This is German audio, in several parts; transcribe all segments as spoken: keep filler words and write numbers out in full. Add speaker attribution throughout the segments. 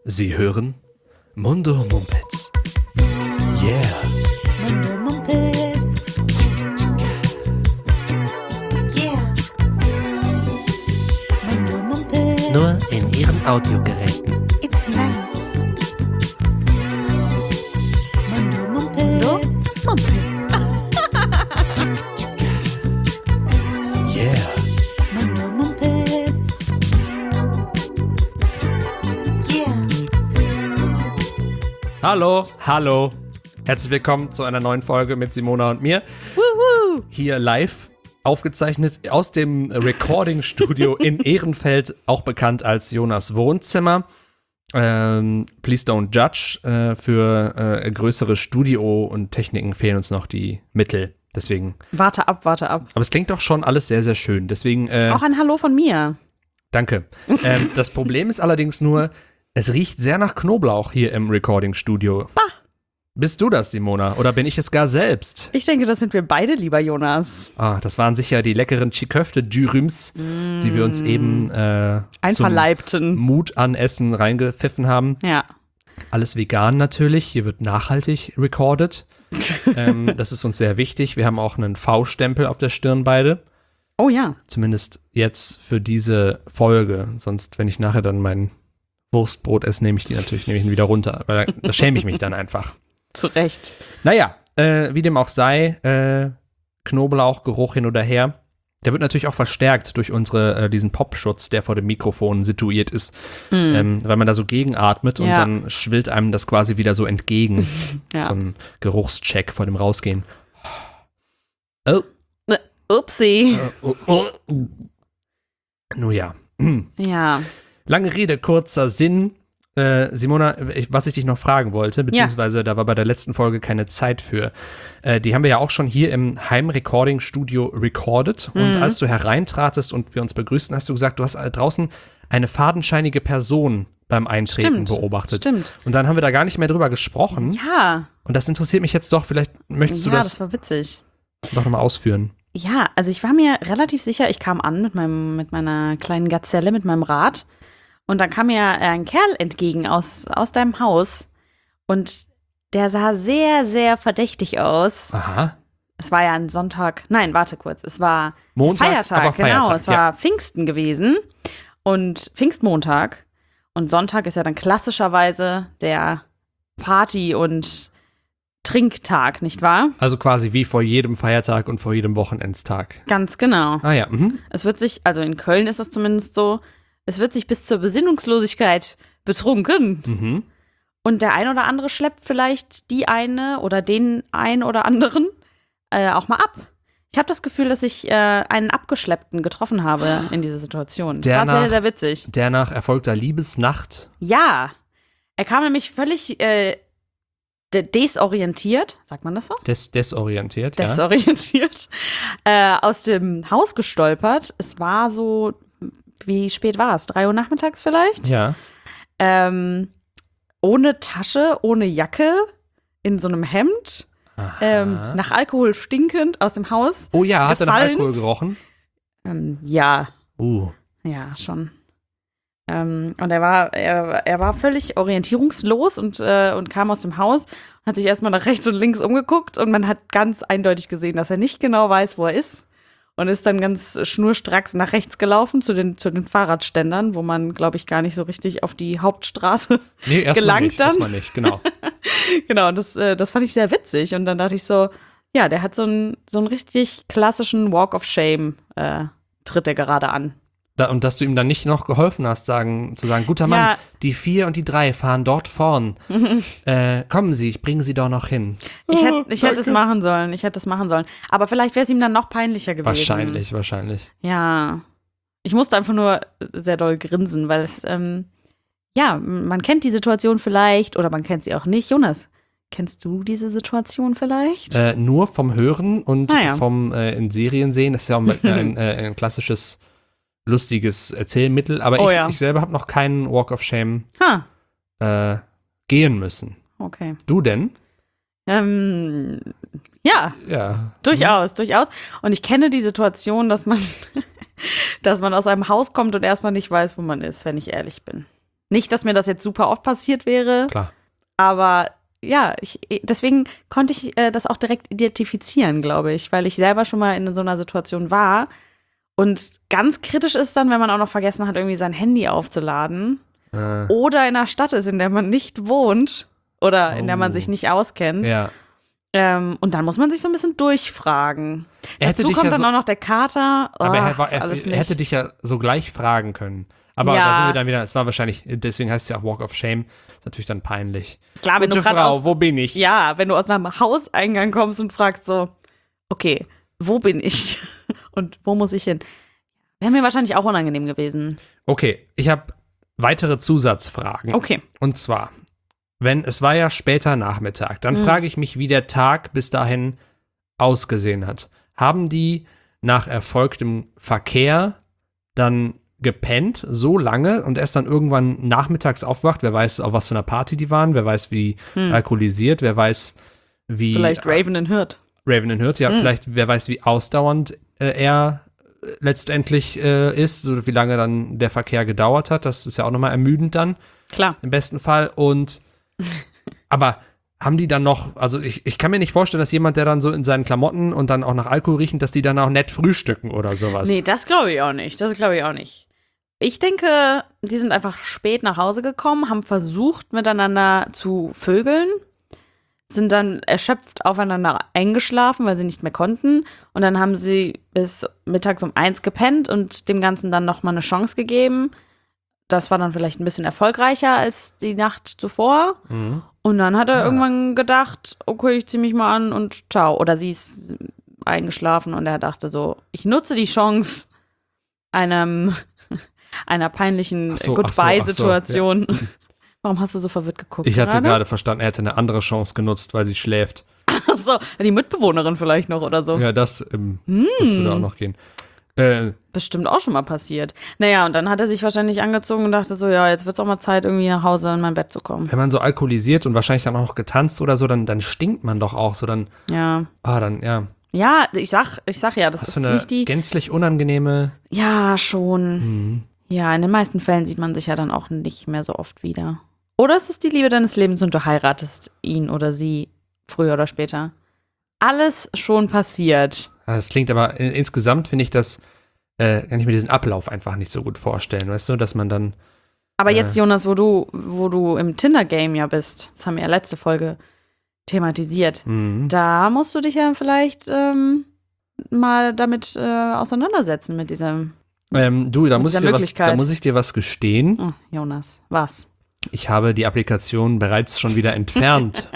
Speaker 1: Sie hören Mundo Mumpitz. Yeah.
Speaker 2: Mundo Mumpitz. Yeah. Mundo Mumpitz.
Speaker 1: Nur in Ihren Audiogeräten.
Speaker 2: It's nice. Mundo Mumpitz. Mumpitz.
Speaker 1: Yeah.
Speaker 2: Mundo Mumpitz. Yeah.
Speaker 1: Hallo, hallo. Herzlich willkommen zu einer neuen Folge mit Simona und mir.
Speaker 2: Woohoo.
Speaker 1: Hier live aufgezeichnet aus dem Recording-Studio in Ehrenfeld, auch bekannt als Jonas Wohnzimmer. Ähm, please don't judge. Äh, für äh, größere Studio- und Techniken fehlen uns noch die Mittel. Deswegen.
Speaker 2: Warte ab, warte ab.
Speaker 1: Aber es klingt doch schon alles sehr, sehr schön. Deswegen. Äh,
Speaker 2: Auch ein Hallo von mir.
Speaker 1: Danke. ähm, das Problem ist allerdings nur, es riecht sehr nach Knoblauch hier im Recording-Studio.
Speaker 2: Bah.
Speaker 1: Bist du das, Simona? Oder bin ich es gar selbst?
Speaker 2: Ich denke, das sind wir beide, lieber Jonas.
Speaker 1: Ah, das waren sicher die leckeren Chiköfte-Dürüms, mm. die wir uns eben äh,
Speaker 2: Einverleibten
Speaker 1: zum Mut an Essen reingepfiffen haben.
Speaker 2: Ja.
Speaker 1: Alles vegan natürlich. Hier wird nachhaltig recorded. ähm, das ist uns sehr wichtig. Wir haben auch einen V-Stempel auf der Stirn beide.
Speaker 2: Oh ja.
Speaker 1: Zumindest jetzt für diese Folge. Sonst, wenn ich nachher dann mein Wurstbrot esse, nehme ich die natürlich nehme ich ihn wieder runter. Weil da, da schäme ich mich dann einfach.
Speaker 2: Zu Recht.
Speaker 1: Naja, äh, wie dem auch sei, äh, Knoblauchgeruch hin oder her. Der wird natürlich auch verstärkt durch unsere, äh, diesen Popschutz, der vor dem Mikrofon situiert ist. Mm. Ähm, weil man da so gegenatmet und
Speaker 2: ja.
Speaker 1: dann schwillt einem das quasi wieder so entgegen.
Speaker 2: Ja.
Speaker 1: So ein Geruchscheck vor dem Rausgehen. Oh.
Speaker 2: Upsi.
Speaker 1: Äh, oh, oh. Nun ja.
Speaker 2: Ja.
Speaker 1: Lange Rede, kurzer Sinn. Äh, Simona, ich, was ich dich noch fragen wollte, beziehungsweise ja. da war bei der letzten Folge keine Zeit für. Äh, die haben wir ja auch schon hier im Heim-Recording-Studio recorded. Mhm. Und als du hereintratest und wir uns begrüßten, hast du gesagt, du hast draußen eine fadenscheinige Person beim Eintreten
Speaker 2: Stimmt.
Speaker 1: beobachtet.
Speaker 2: Stimmt.
Speaker 1: Und dann haben wir da gar nicht mehr drüber gesprochen.
Speaker 2: Ja.
Speaker 1: Und das interessiert mich jetzt doch. Vielleicht möchtest du
Speaker 2: ja,
Speaker 1: das,
Speaker 2: das war witzig.
Speaker 1: doch nochmal ausführen.
Speaker 2: Ja, also ich war mir relativ sicher, ich kam an mit meinem, mit meiner kleinen Gazelle, mit meinem Rad. Und dann kam mir ein Kerl entgegen aus, aus deinem Haus und der sah sehr, sehr verdächtig aus.
Speaker 1: Aha.
Speaker 2: Es war ja ein Sonntag, nein, warte kurz, es war
Speaker 1: Montag,
Speaker 2: Feiertag,
Speaker 1: aber Feiertag,
Speaker 2: genau, es war
Speaker 1: ja.
Speaker 2: Pfingsten gewesen und Pfingstmontag und Sonntag ist ja dann klassischerweise der Party- und Trinktag, nicht wahr?
Speaker 1: Also quasi wie vor jedem Feiertag und vor jedem Wochenendstag.
Speaker 2: Ganz genau.
Speaker 1: Ah ja, mhm.
Speaker 2: Es wird sich, also in Köln ist das zumindest so, es wird sich bis zur Besinnungslosigkeit betrunken.
Speaker 1: Mhm.
Speaker 2: Und der ein oder andere schleppt vielleicht die eine oder den ein oder anderen äh, auch mal ab. Ich habe das Gefühl, dass ich äh, einen Abgeschleppten getroffen habe in dieser Situation. Das
Speaker 1: Der
Speaker 2: war sehr,
Speaker 1: nach-
Speaker 2: sehr witzig.
Speaker 1: Der nach erfolgter Liebesnacht.
Speaker 2: Ja, er kam nämlich völlig äh, de- desorientiert, sagt man das so?
Speaker 1: Des desorientiert, ja.
Speaker 2: Desorientiert, äh, aus dem Haus gestolpert. Es war so, wie spät war es? Drei Uhr nachmittags vielleicht?
Speaker 1: Ja.
Speaker 2: Ähm, ohne Tasche, ohne Jacke, in so einem Hemd, ähm, nach Alkohol stinkend aus dem Haus.
Speaker 1: Oh ja, hat er nach
Speaker 2: gefallen.
Speaker 1: Alkohol gerochen?
Speaker 2: Ähm, ja,
Speaker 1: Uh.
Speaker 2: ja, schon. Ähm, und er war, er, er war völlig orientierungslos und, äh, und kam aus dem Haus und hat sich erstmal nach rechts und links umgeguckt und man hat ganz eindeutig gesehen, dass er nicht genau weiß, wo er ist. Und ist dann ganz schnurstracks nach rechts gelaufen zu den, zu den Fahrradständern, wo man, glaube ich, gar nicht so richtig auf die Hauptstraße
Speaker 1: Nee, erstmal
Speaker 2: gelangt
Speaker 1: nicht,
Speaker 2: dann.
Speaker 1: erstmal nicht, genau.
Speaker 2: Genau, und das, äh, das fand ich sehr witzig. Und dann dachte ich so, ja, der hat so einen so einen richtig klassischen Walk of Shame, äh, tritt er gerade an.
Speaker 1: Da, und dass du ihm dann nicht noch geholfen hast, sagen, zu sagen, guter Mann,
Speaker 2: Ja.
Speaker 1: die vier und die drei fahren dort vorn. äh, kommen Sie, ich bringe Sie doch noch hin.
Speaker 2: Ich hätte ich
Speaker 1: Oh,
Speaker 2: hätte es machen sollen, ich hätte es machen sollen. Aber vielleicht wäre es ihm dann noch peinlicher gewesen.
Speaker 1: Wahrscheinlich, wahrscheinlich.
Speaker 2: Ja. Ich musste einfach nur sehr doll grinsen, weil es, ähm, ja, man kennt die Situation vielleicht oder man kennt sie auch nicht. Jonas, kennst du diese Situation vielleicht?
Speaker 1: Äh, nur vom Hören und
Speaker 2: Ah, ja.
Speaker 1: vom äh, in Serien sehen, das ist ja auch ein, ein, äh, ein klassisches, lustiges Erzählmittel, aber
Speaker 2: Oh,
Speaker 1: ich,
Speaker 2: ja.
Speaker 1: ich selber habe noch keinen Walk of Shame
Speaker 2: Ha,
Speaker 1: äh, gehen müssen.
Speaker 2: okay.
Speaker 1: Du denn?
Speaker 2: Ähm, ja,
Speaker 1: Ja.
Speaker 2: durchaus, durchaus. Und ich kenne die Situation, dass man, dass man aus einem Haus kommt und erstmal nicht weiß, wo man ist, wenn ich ehrlich bin. Nicht, dass mir das jetzt super oft passiert wäre.
Speaker 1: Klar.
Speaker 2: Aber ja, ich, deswegen konnte ich äh, das auch direkt identifizieren, glaube ich, weil ich selber schon mal in so einer Situation war. Und ganz kritisch ist dann, wenn man auch noch vergessen hat, irgendwie sein Handy aufzuladen. Äh. Oder in einer Stadt ist, in der man nicht wohnt oder oh. in der man sich nicht auskennt.
Speaker 1: Ja.
Speaker 2: Ähm, und dann muss man sich so ein bisschen durchfragen.
Speaker 1: Er
Speaker 2: Dazu kommt
Speaker 1: ja
Speaker 2: dann
Speaker 1: so,
Speaker 2: auch noch der Kater. Oh,
Speaker 1: aber er, war, er,
Speaker 2: alles
Speaker 1: er hätte dich ja so gleich fragen können. Aber
Speaker 2: ja.
Speaker 1: da sind wir dann wieder, es war wahrscheinlich, deswegen heißt es ja auch Walk of Shame, ist natürlich dann peinlich.
Speaker 2: Klar, wenn
Speaker 1: Gute
Speaker 2: du
Speaker 1: Frau,
Speaker 2: aus,
Speaker 1: wo bin ich?
Speaker 2: Ja, wenn du aus einem Hauseingang kommst und fragst so, okay, wo bin ich und wo muss ich hin? Wäre mir wahrscheinlich auch unangenehm gewesen.
Speaker 1: Okay, ich habe weitere Zusatzfragen.
Speaker 2: Okay.
Speaker 1: Und zwar, wenn, es war ja später Nachmittag, dann mhm. frage ich mich, wie der Tag bis dahin ausgesehen hat. Haben die nach erfolgtem Verkehr dann gepennt, so lange und erst dann irgendwann nachmittags aufwacht? Wer weiß, auf was für einer Party die waren, wer weiß, wie hm. alkoholisiert, wer weiß, wie
Speaker 2: Vielleicht Raven and Hirt.
Speaker 1: Raven and Hirt, ja, hm. vielleicht, wer weiß, wie ausdauernd äh, er letztendlich äh, ist, so wie lange dann der Verkehr gedauert hat. Das ist ja auch nochmal ermüdend dann.
Speaker 2: Klar.
Speaker 1: Im besten Fall. Und aber haben die dann noch, also ich, ich kann mir nicht vorstellen, dass jemand, der dann so in seinen Klamotten und dann auch nach Alkohol riechen, dass die dann auch nett frühstücken oder sowas.
Speaker 2: Nee, das glaube ich auch nicht. Das glaube ich auch nicht. Ich denke, die sind einfach spät nach Hause gekommen, haben versucht, miteinander zu vögeln, sind dann erschöpft aufeinander eingeschlafen, weil sie nicht mehr konnten. Und dann haben sie bis mittags um eins gepennt und dem Ganzen dann nochmal eine Chance gegeben. Das war dann vielleicht ein bisschen erfolgreicher als die Nacht zuvor. Mhm. Und dann hat er ja. irgendwann gedacht, okay, ich zieh mich mal an und ciao. Oder sie ist eingeschlafen und er dachte so, ich nutze die Chance einem, einer peinlichen
Speaker 1: so,
Speaker 2: Goodbye-Situation.
Speaker 1: So, ja.
Speaker 2: Warum hast du so verwirrt geguckt?
Speaker 1: Ich hatte
Speaker 2: gerade,
Speaker 1: gerade verstanden, er hätte eine andere Chance genutzt, weil sie schläft.
Speaker 2: Ach so, die Mitbewohnerin vielleicht noch oder so.
Speaker 1: Ja, das, ähm, hm. das würde auch noch gehen. Äh,
Speaker 2: Bestimmt auch schon mal passiert. Naja, und dann hat er sich wahrscheinlich angezogen und dachte so, ja, jetzt wird's auch mal Zeit, irgendwie nach Hause in mein Bett zu kommen.
Speaker 1: Wenn man so alkoholisiert und wahrscheinlich dann auch noch getanzt oder so, dann, dann stinkt man doch auch so, dann,
Speaker 2: ja.
Speaker 1: Ah, dann, ja.
Speaker 2: Ja, ich sag, ich sag ja, das
Speaker 1: Was
Speaker 2: ist
Speaker 1: für eine
Speaker 2: nicht die
Speaker 1: gänzlich unangenehme.
Speaker 2: Ja, schon.
Speaker 1: Mhm.
Speaker 2: Ja, in den meisten Fällen sieht man sich ja dann auch nicht mehr so oft wieder. Oder es ist die Liebe deines Lebens und du heiratest ihn oder sie früher oder später. Alles schon passiert.
Speaker 1: Das klingt aber, äh, insgesamt finde ich das, äh, kann ich mir diesen Ablauf einfach nicht so gut vorstellen, weißt du, dass man dann.
Speaker 2: Aber
Speaker 1: äh,
Speaker 2: jetzt, Jonas, wo du, wo du im Tinder-Game ja bist, das haben wir ja letzte Folge thematisiert,
Speaker 1: mhm.
Speaker 2: da musst du dich ja vielleicht ähm, mal damit äh, auseinandersetzen mit diesem.
Speaker 1: Ähm, du, da muss, ich dir was, da muss ich dir was gestehen.
Speaker 2: Oh, Jonas, was?
Speaker 1: Ich habe die Applikation bereits schon wieder entfernt.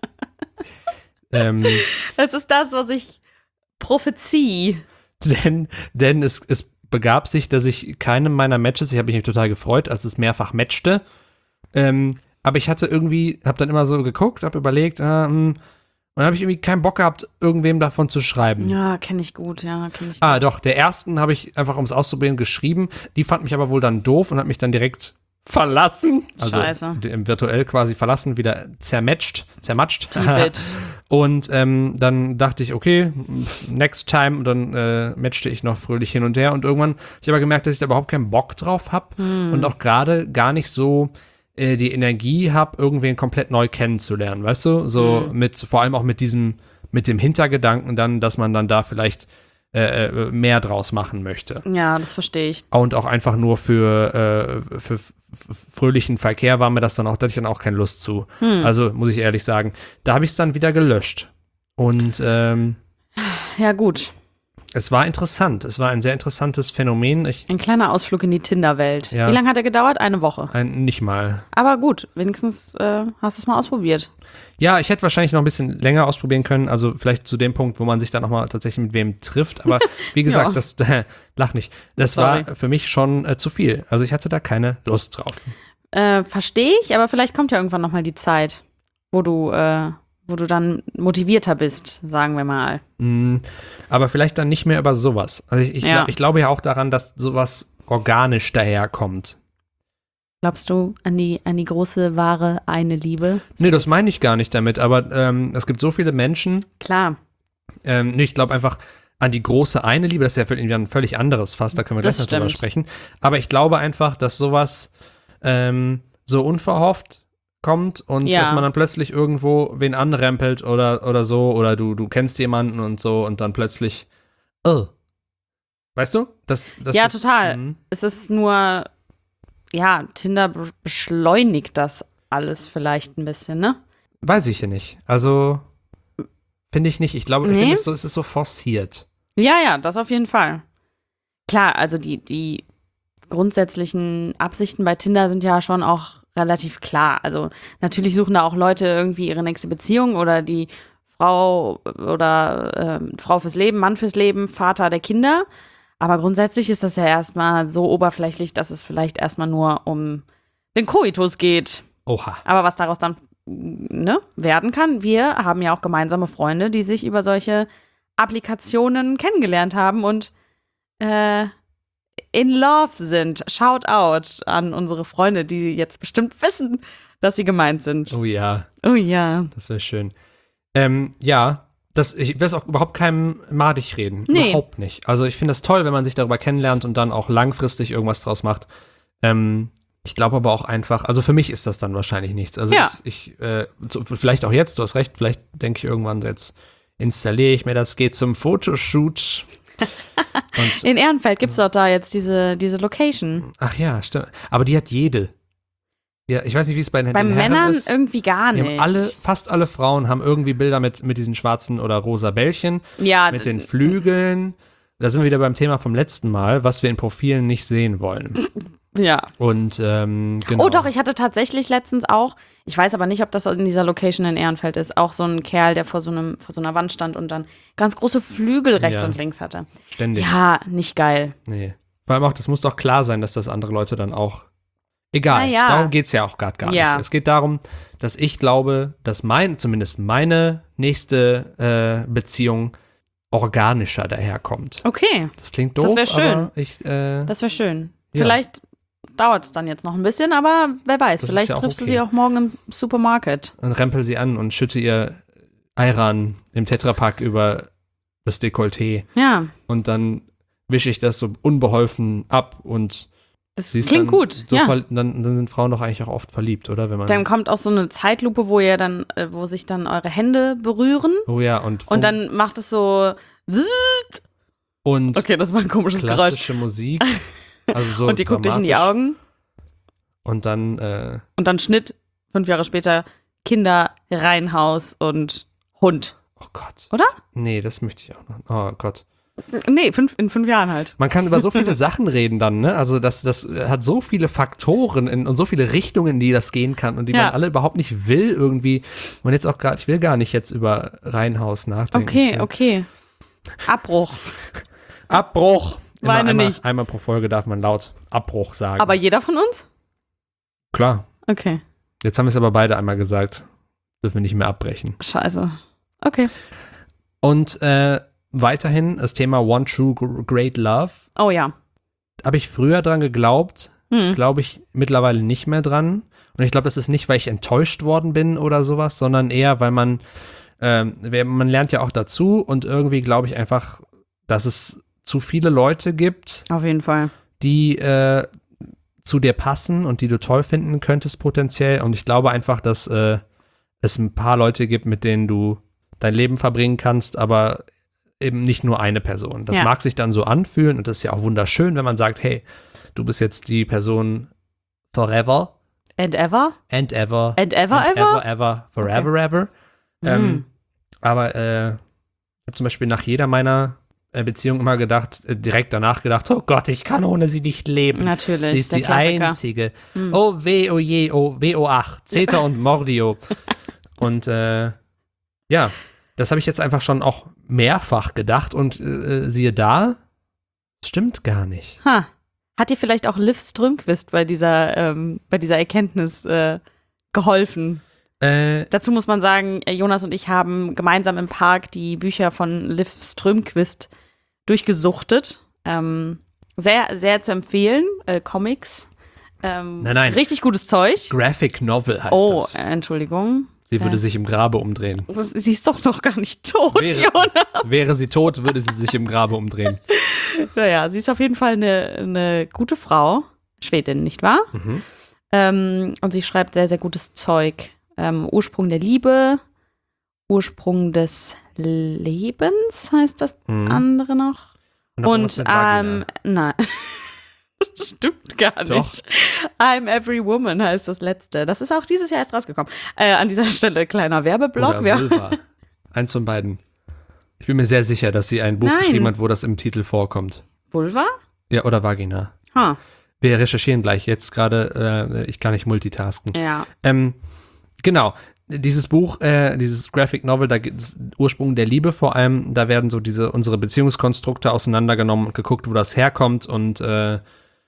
Speaker 1: ähm,
Speaker 2: das ist das, was ich prophezie.
Speaker 1: Denn, denn es, es begab sich, dass ich keinem meiner Matches, ich habe mich total gefreut, als es mehrfach matchte, ähm, aber ich hatte irgendwie, habe dann immer so geguckt, habe überlegt, äh, und dann habe ich irgendwie keinen Bock gehabt, irgendwem davon zu schreiben.
Speaker 2: Ja, kenne ich gut, ja, kenne ich gut.
Speaker 1: Ah, doch, der ersten habe ich einfach, um es auszuprobieren, geschrieben. Die fand mich aber wohl dann doof und hat mich dann direkt verlassen. Also
Speaker 2: Scheiße.
Speaker 1: Im virtuell quasi verlassen, wieder zermatcht, zermatscht.
Speaker 2: Die Bitch.
Speaker 1: Und ähm, dann dachte ich, okay, next time. Und dann äh, matchte ich noch fröhlich hin und her. Und irgendwann habe ich aber gemerkt, dass ich da überhaupt keinen Bock drauf habe.
Speaker 2: Hm.
Speaker 1: Und auch gerade gar nicht so äh, die Energie habe, irgendwen komplett neu kennenzulernen. Weißt du? So
Speaker 2: hm.
Speaker 1: mit, vor allem auch mit diesem, mit dem Hintergedanken dann, dass man dann da vielleicht Äh, mehr draus machen möchte.
Speaker 2: Ja, das verstehe ich.
Speaker 1: Und auch einfach nur für, äh, für f- f- fröhlichen Verkehr war mir das dann auch, da hatte ich dann auch keine Lust zu.
Speaker 2: Hm.
Speaker 1: Also, muss ich ehrlich sagen, da habe ich es dann wieder gelöscht. Und ähm,
Speaker 2: ja, gut.
Speaker 1: es war interessant. Es war ein sehr interessantes Phänomen. Ich,
Speaker 2: Ein kleiner Ausflug in die Tinder-Welt.
Speaker 1: Ja.
Speaker 2: Wie lange hat er gedauert? Eine Woche.
Speaker 1: ein, nicht mal.
Speaker 2: Aber gut, wenigstens äh, hast du es mal ausprobiert.
Speaker 1: Ja, ich hätte wahrscheinlich noch ein bisschen länger ausprobieren können. Also vielleicht zu dem Punkt, wo man sich dann noch mal tatsächlich mit wem trifft. Aber wie gesagt,
Speaker 2: Ja.
Speaker 1: das äh, lach nicht. Das
Speaker 2: Sorry.
Speaker 1: war für mich schon äh, zu viel. Also ich hatte da keine Lust drauf.
Speaker 2: Äh, verstehe ich, aber vielleicht kommt ja irgendwann noch mal die Zeit, wo du, äh, wo du dann motivierter bist, sagen wir mal.
Speaker 1: Mm, aber vielleicht dann nicht mehr über sowas. Also ich, ich,
Speaker 2: Ja.
Speaker 1: glaub, ich glaube ja auch daran, dass sowas organisch daherkommt.
Speaker 2: Glaubst du an die, an die große, wahre, eine Liebe?
Speaker 1: Nee, das meine ich gar nicht damit, aber ähm, es gibt so viele Menschen,
Speaker 2: Klar.
Speaker 1: ähm, nee, ich glaube einfach an die große eine Liebe, das ist ja völlig, ein völlig anderes Fass, da können wir
Speaker 2: Das
Speaker 1: gleich noch drüber
Speaker 2: stimmt.
Speaker 1: sprechen. Aber ich glaube einfach, dass sowas ähm, so unverhofft kommt und
Speaker 2: Ja.
Speaker 1: dass man dann plötzlich irgendwo wen anrempelt oder, oder so oder du, du kennst jemanden und so und dann plötzlich, oh. Weißt du? Das, das
Speaker 2: Ja,
Speaker 1: ist,
Speaker 2: total.
Speaker 1: mh.
Speaker 2: Es ist nur, ja, Tinder be- beschleunigt das alles vielleicht ein bisschen, ne?
Speaker 1: Weiß ich ja nicht. Also, finde ich nicht. Ich glaube, ich
Speaker 2: Nee.
Speaker 1: finde, es, so, es ist so forciert.
Speaker 2: Ja, ja, das auf jeden Fall. Klar, also die, die grundsätzlichen Absichten bei Tinder sind ja schon auch relativ klar. Also natürlich suchen da auch Leute irgendwie ihre nächste Beziehung oder die Frau oder äh, Frau fürs Leben, Mann fürs Leben, Vater der Kinder. Aber grundsätzlich ist das ja erstmal so oberflächlich, dass es vielleicht erstmal nur um den Koitus geht.
Speaker 1: Oha.
Speaker 2: Aber was daraus dann ne, werden kann, wir haben ja auch gemeinsame Freunde, die sich über solche Applikationen kennengelernt haben und äh, in love sind. Shout out an unsere Freunde, die jetzt bestimmt wissen, dass sie gemeint sind.
Speaker 1: Oh ja,
Speaker 2: Oh ja.
Speaker 1: das wäre schön. Ähm, ja, das, ich will es auch überhaupt keinem madig reden.
Speaker 2: Nee.
Speaker 1: Überhaupt nicht. Also ich finde das toll, wenn man sich darüber kennenlernt und dann auch langfristig irgendwas draus macht. Ähm, ich glaube aber auch einfach, also für mich ist das dann wahrscheinlich nichts. Also
Speaker 2: Ja.
Speaker 1: ich, ich äh, so, vielleicht auch jetzt, du hast recht, vielleicht denke ich irgendwann, jetzt installiere ich mir das, geht zum Fotoshoot. Und,
Speaker 2: In Ehrenfeld gibt es doch da jetzt diese, diese Location.
Speaker 1: ach ja, stimmt. Aber die hat jede. Ja, ich weiß nicht, wie es bei den,
Speaker 2: Bei
Speaker 1: den Herren
Speaker 2: Männern
Speaker 1: ist.
Speaker 2: irgendwie gar
Speaker 1: Die
Speaker 2: nicht.
Speaker 1: haben alle, fast alle Frauen haben irgendwie Bilder mit, mit diesen schwarzen oder rosa Bällchen,
Speaker 2: ja,
Speaker 1: mit
Speaker 2: d-
Speaker 1: den Flügeln. Da sind wir wieder beim Thema vom letzten Mal, was wir in Profilen nicht sehen wollen.
Speaker 2: ja.
Speaker 1: Und ähm, genau.
Speaker 2: Oh doch, ich hatte tatsächlich letztens auch, ich weiß aber nicht, ob das in dieser Location in Ehrenfeld ist, auch so ein Kerl, der vor so, einem, vor so einer Wand stand und dann ganz große Flügel rechts
Speaker 1: Ja.
Speaker 2: und links hatte.
Speaker 1: Ständig.
Speaker 2: Ja, nicht geil.
Speaker 1: Nee. Vor allem auch, das muss doch klar sein, dass das andere Leute dann auch. Egal,
Speaker 2: Na ja.
Speaker 1: darum geht es ja auch gerade gar
Speaker 2: Ja.
Speaker 1: nicht. Es geht darum, dass ich glaube, dass mein, zumindest meine nächste äh, Beziehung organischer daherkommt.
Speaker 2: Okay,
Speaker 1: Das klingt doof,
Speaker 2: Das wär schön.
Speaker 1: aber ich, äh,
Speaker 2: das wäre schön.
Speaker 1: Ja.
Speaker 2: Vielleicht dauert es dann jetzt noch ein bisschen, aber wer weiß,
Speaker 1: Das ist
Speaker 2: vielleicht
Speaker 1: ja auch
Speaker 2: triffst du
Speaker 1: okay.
Speaker 2: sie auch morgen im Supermarket.
Speaker 1: und rempel sie an und schütte ihr Ayran im Tetrapack über das Dekolleté.
Speaker 2: Ja,
Speaker 1: Und dann wische ich das so unbeholfen ab und
Speaker 2: das
Speaker 1: sie ist
Speaker 2: klingt
Speaker 1: dann
Speaker 2: gut.
Speaker 1: So
Speaker 2: Ja.
Speaker 1: verl- dann, dann sind Frauen doch eigentlich auch oft verliebt, oder? Wenn man,
Speaker 2: Dann kommt auch so eine Zeitlupe, wo ihr dann, äh, wo sich dann eure Hände berühren
Speaker 1: oh ja, und,
Speaker 2: und dann macht es so.
Speaker 1: und
Speaker 2: Okay, das war ein komisches Geräusch.
Speaker 1: klassische Musik. Also so
Speaker 2: Und die guckt dich in die
Speaker 1: dramatisch.
Speaker 2: Augen.
Speaker 1: Und dann, äh,
Speaker 2: Und dann Schnitt, fünf Jahre später, Kinder, Reihenhaus und Hund.
Speaker 1: oh Gott.
Speaker 2: Oder?
Speaker 1: Nee, das möchte ich auch noch. Oh Gott.
Speaker 2: Nee, fünf, in fünf Jahren halt.
Speaker 1: Man kann über so viele Sachen reden dann, ne? Also das, das hat so viele Faktoren in, und so viele Richtungen, in die das gehen kann und die
Speaker 2: Ja.
Speaker 1: man alle überhaupt nicht will irgendwie. Und jetzt auch gerade, ich will gar nicht jetzt über Reihenhaus nachdenken. Ich
Speaker 2: Okay,
Speaker 1: will-
Speaker 2: okay. Abbruch.
Speaker 1: Abbruch. Immer
Speaker 2: Weine
Speaker 1: einmal,
Speaker 2: nicht.
Speaker 1: einmal pro Folge darf man laut Abbruch sagen.
Speaker 2: Aber jeder von uns?
Speaker 1: klar.
Speaker 2: Okay.
Speaker 1: Jetzt haben wir es aber beide einmal gesagt. Dürfen wir nicht mehr abbrechen.
Speaker 2: Scheiße. Okay.
Speaker 1: Und äh, weiterhin das Thema One True Gr- Great Love.
Speaker 2: Oh ja.
Speaker 1: Habe ich früher dran geglaubt,
Speaker 2: Hm.
Speaker 1: glaube ich mittlerweile nicht mehr dran. Und ich glaube, das ist nicht, weil ich enttäuscht worden bin oder sowas, sondern eher, weil man, ähm, wer- man lernt ja auch dazu und irgendwie glaube ich einfach, dass es zu viele Leute gibt,
Speaker 2: Auf jeden Fall.
Speaker 1: die äh, zu dir passen und die du toll finden könntest potenziell. Und ich glaube einfach, dass äh, es ein paar Leute gibt, mit denen du dein Leben verbringen kannst, aber eben nicht nur eine Person. Das
Speaker 2: Ja.
Speaker 1: mag sich dann so anfühlen und das ist ja auch wunderschön, wenn man sagt, hey, du bist jetzt die Person forever
Speaker 2: And ever?
Speaker 1: and ever
Speaker 2: And ever,
Speaker 1: and
Speaker 2: ever?
Speaker 1: ever, ever, forever, ever. Ähm,
Speaker 2: Mhm.
Speaker 1: aber äh, ich habe zum Beispiel nach jeder meiner äh, Beziehungen immer gedacht, äh, direkt danach gedacht, oh Gott, ich kann ohne sie nicht leben.
Speaker 2: Natürlich.
Speaker 1: Sie ist
Speaker 2: der
Speaker 1: die
Speaker 2: Klassiker.
Speaker 1: einzige.
Speaker 2: Hm.
Speaker 1: Oh weh, oh je, oh weh, oh ach. Zeta und Mordio. Und äh, ja, das habe ich jetzt einfach schon auch mehrfach gedacht und äh, siehe da, stimmt gar nicht.
Speaker 2: Ha. Hat dir vielleicht auch Liv Strömquist bei dieser, ähm, bei dieser Erkenntnis äh, geholfen?
Speaker 1: Äh,
Speaker 2: Dazu muss man sagen, äh, Jonas und ich haben gemeinsam im Park die Bücher von Liv Strömquist durchgesuchtet. Ähm, sehr, sehr zu empfehlen. Äh, Comics. Ähm,
Speaker 1: Nein, nein.
Speaker 2: Richtig gutes Zeug.
Speaker 1: Graphic Novel heißt
Speaker 2: Oh,
Speaker 1: das.
Speaker 2: äh, Entschuldigung.
Speaker 1: Sie würde
Speaker 2: äh.
Speaker 1: sich im Grabe umdrehen.
Speaker 2: Das, sie ist doch noch gar nicht tot,
Speaker 1: Wäre-
Speaker 2: Jonas.
Speaker 1: Wäre sie tot, würde sie sich im Grabe umdrehen.
Speaker 2: Naja, sie ist auf jeden Fall eine, eine gute Frau. Schwedin, nicht wahr?
Speaker 1: Mhm.
Speaker 2: Ähm, und sie schreibt sehr, sehr gutes Zeug. Ähm, Ursprung der Liebe, Ursprung des Lebens heißt das
Speaker 1: Mhm.
Speaker 2: andere noch.
Speaker 1: Und, noch
Speaker 2: Und
Speaker 1: was mit
Speaker 2: ähm,
Speaker 1: Vagina.
Speaker 2: nein, das stimmt gar nicht.
Speaker 1: Doch.
Speaker 2: I'm Every Woman heißt das letzte. Das ist auch dieses Jahr erst rausgekommen. Äh, an dieser Stelle kleiner Werbeblock.
Speaker 1: Oder
Speaker 2: Wir-
Speaker 1: Vulva. Eins von beiden. Ich bin mir sehr sicher, dass sie ein Buch
Speaker 2: Nein.
Speaker 1: geschrieben hat, wo das im Titel vorkommt.
Speaker 2: Vulva?
Speaker 1: Ja, oder Vagina.
Speaker 2: Huh.
Speaker 1: Wir recherchieren gleich. Jetzt gerade, äh, ich kann nicht multitasken.
Speaker 2: Ja.
Speaker 1: Ähm, genau. Dieses Buch, äh, dieses Graphic Novel, da gibt es Ursprung der Liebe vor allem, da werden so diese unsere Beziehungskonstrukte auseinandergenommen und geguckt, wo das herkommt und äh,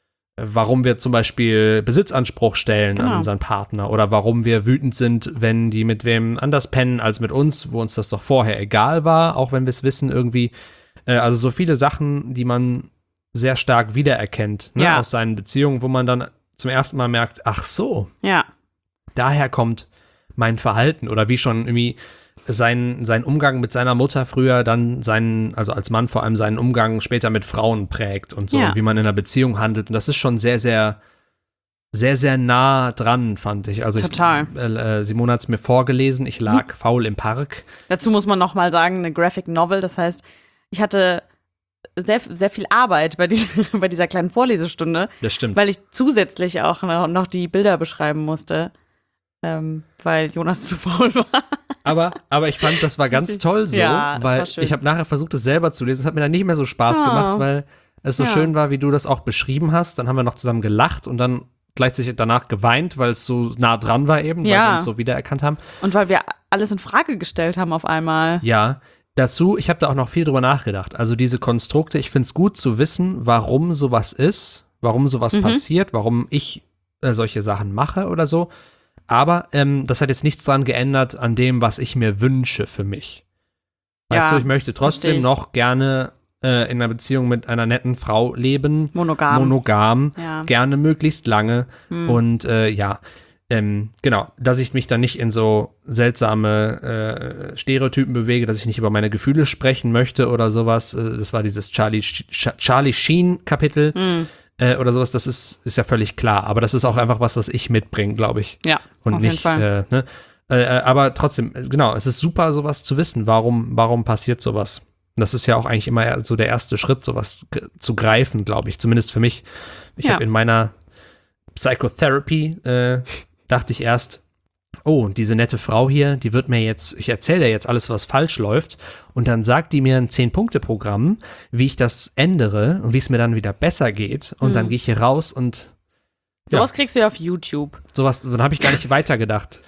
Speaker 1: warum wir zum Beispiel Besitzanspruch stellen
Speaker 2: Genau.
Speaker 1: an unseren Partner oder warum wir wütend sind, wenn die mit wem anders pennen als mit uns, wo uns das doch vorher egal war, auch wenn wir es wissen irgendwie. Äh, also so viele Sachen, die man sehr stark wiedererkennt, ne,
Speaker 2: Ja.
Speaker 1: aus seinen Beziehungen, wo man dann zum ersten Mal merkt, ach so,
Speaker 2: Ja.
Speaker 1: daher kommt mein Verhalten oder wie schon irgendwie sein, sein Umgang mit seiner Mutter früher dann seinen, also als Mann vor allem seinen Umgang später mit Frauen prägt und so,
Speaker 2: Ja.
Speaker 1: und wie man in einer Beziehung handelt. Und das ist schon sehr, sehr, sehr, sehr nah dran, fand ich. Also
Speaker 2: Total.
Speaker 1: Ich, äh, Simone hat es mir vorgelesen, ich lag faul im Park.
Speaker 2: Dazu muss man noch mal sagen, eine Graphic Novel. Das heißt, ich hatte sehr, sehr viel Arbeit bei dieser, bei dieser kleinen Vorlesestunde,
Speaker 1: Das stimmt.
Speaker 2: weil ich zusätzlich auch noch, noch die Bilder beschreiben musste, ähm, weil Jonas zu faul war.
Speaker 1: Aber, aber ich fand, das war ganz toll so,
Speaker 2: Ja, das
Speaker 1: weil
Speaker 2: war schön.
Speaker 1: ich habe nachher versucht, es selber zu lesen. Es hat mir dann nicht mehr so Spaß
Speaker 2: Oh.
Speaker 1: gemacht, weil es so
Speaker 2: Ja.
Speaker 1: schön war, wie du das auch beschrieben hast. Dann haben wir noch zusammen gelacht und dann gleichzeitig danach geweint, weil es so nah dran war eben, weil
Speaker 2: Ja.
Speaker 1: wir uns so wiedererkannt haben.
Speaker 2: Und weil wir alles in Frage gestellt haben auf einmal.
Speaker 1: Ja, dazu, ich habe da auch noch viel drüber nachgedacht. Also diese Konstrukte, ich finde es gut zu wissen, warum sowas ist, warum sowas
Speaker 2: Mhm.
Speaker 1: passiert, warum ich äh, solche Sachen mache oder so. Aber ähm, das hat jetzt nichts dran geändert an dem, was ich mir wünsche für mich. Weißt
Speaker 2: Ja,
Speaker 1: du, ich möchte
Speaker 2: versteh
Speaker 1: trotzdem
Speaker 2: ich.
Speaker 1: noch gerne äh, in einer Beziehung mit einer netten Frau leben,
Speaker 2: Monogam.
Speaker 1: monogam,
Speaker 2: ja.
Speaker 1: gerne möglichst lange.
Speaker 2: Hm.
Speaker 1: Und äh, ja, ähm, genau, dass ich mich dann nicht in so seltsame äh, Stereotypen bewege, dass ich nicht über meine Gefühle sprechen möchte oder sowas. Äh, das war dieses Charlie, Sch- Charlie Sheen-Kapitel
Speaker 2: Hm.
Speaker 1: äh, oder sowas. Das ist, ist ja völlig klar. Aber das ist auch einfach was, was ich mitbringe, glaube ich.
Speaker 2: Ja,
Speaker 1: Und
Speaker 2: auf
Speaker 1: nicht,
Speaker 2: jeden Fall.
Speaker 1: Äh, ne? äh, äh, aber trotzdem, äh, genau, es ist super, sowas zu wissen. Warum, warum passiert sowas? Das ist ja auch eigentlich immer so der erste Schritt, sowas g- zu greifen, glaube ich. Zumindest für mich. Ich
Speaker 2: Ja.
Speaker 1: habe in meiner Psychotherapy äh, dachte ich erst, oh, diese nette Frau hier, die wird mir jetzt, ich erzähle ihr jetzt alles, was falsch läuft, und dann sagt die mir ein Zehn-Punkte-Programm, wie ich das ändere und wie es mir dann wieder besser geht, und
Speaker 2: Hm.
Speaker 1: dann gehe ich hier raus und ja.
Speaker 2: Sowas kriegst du ja auf YouTube.
Speaker 1: sowas, dann habe ich gar nicht weitergedacht.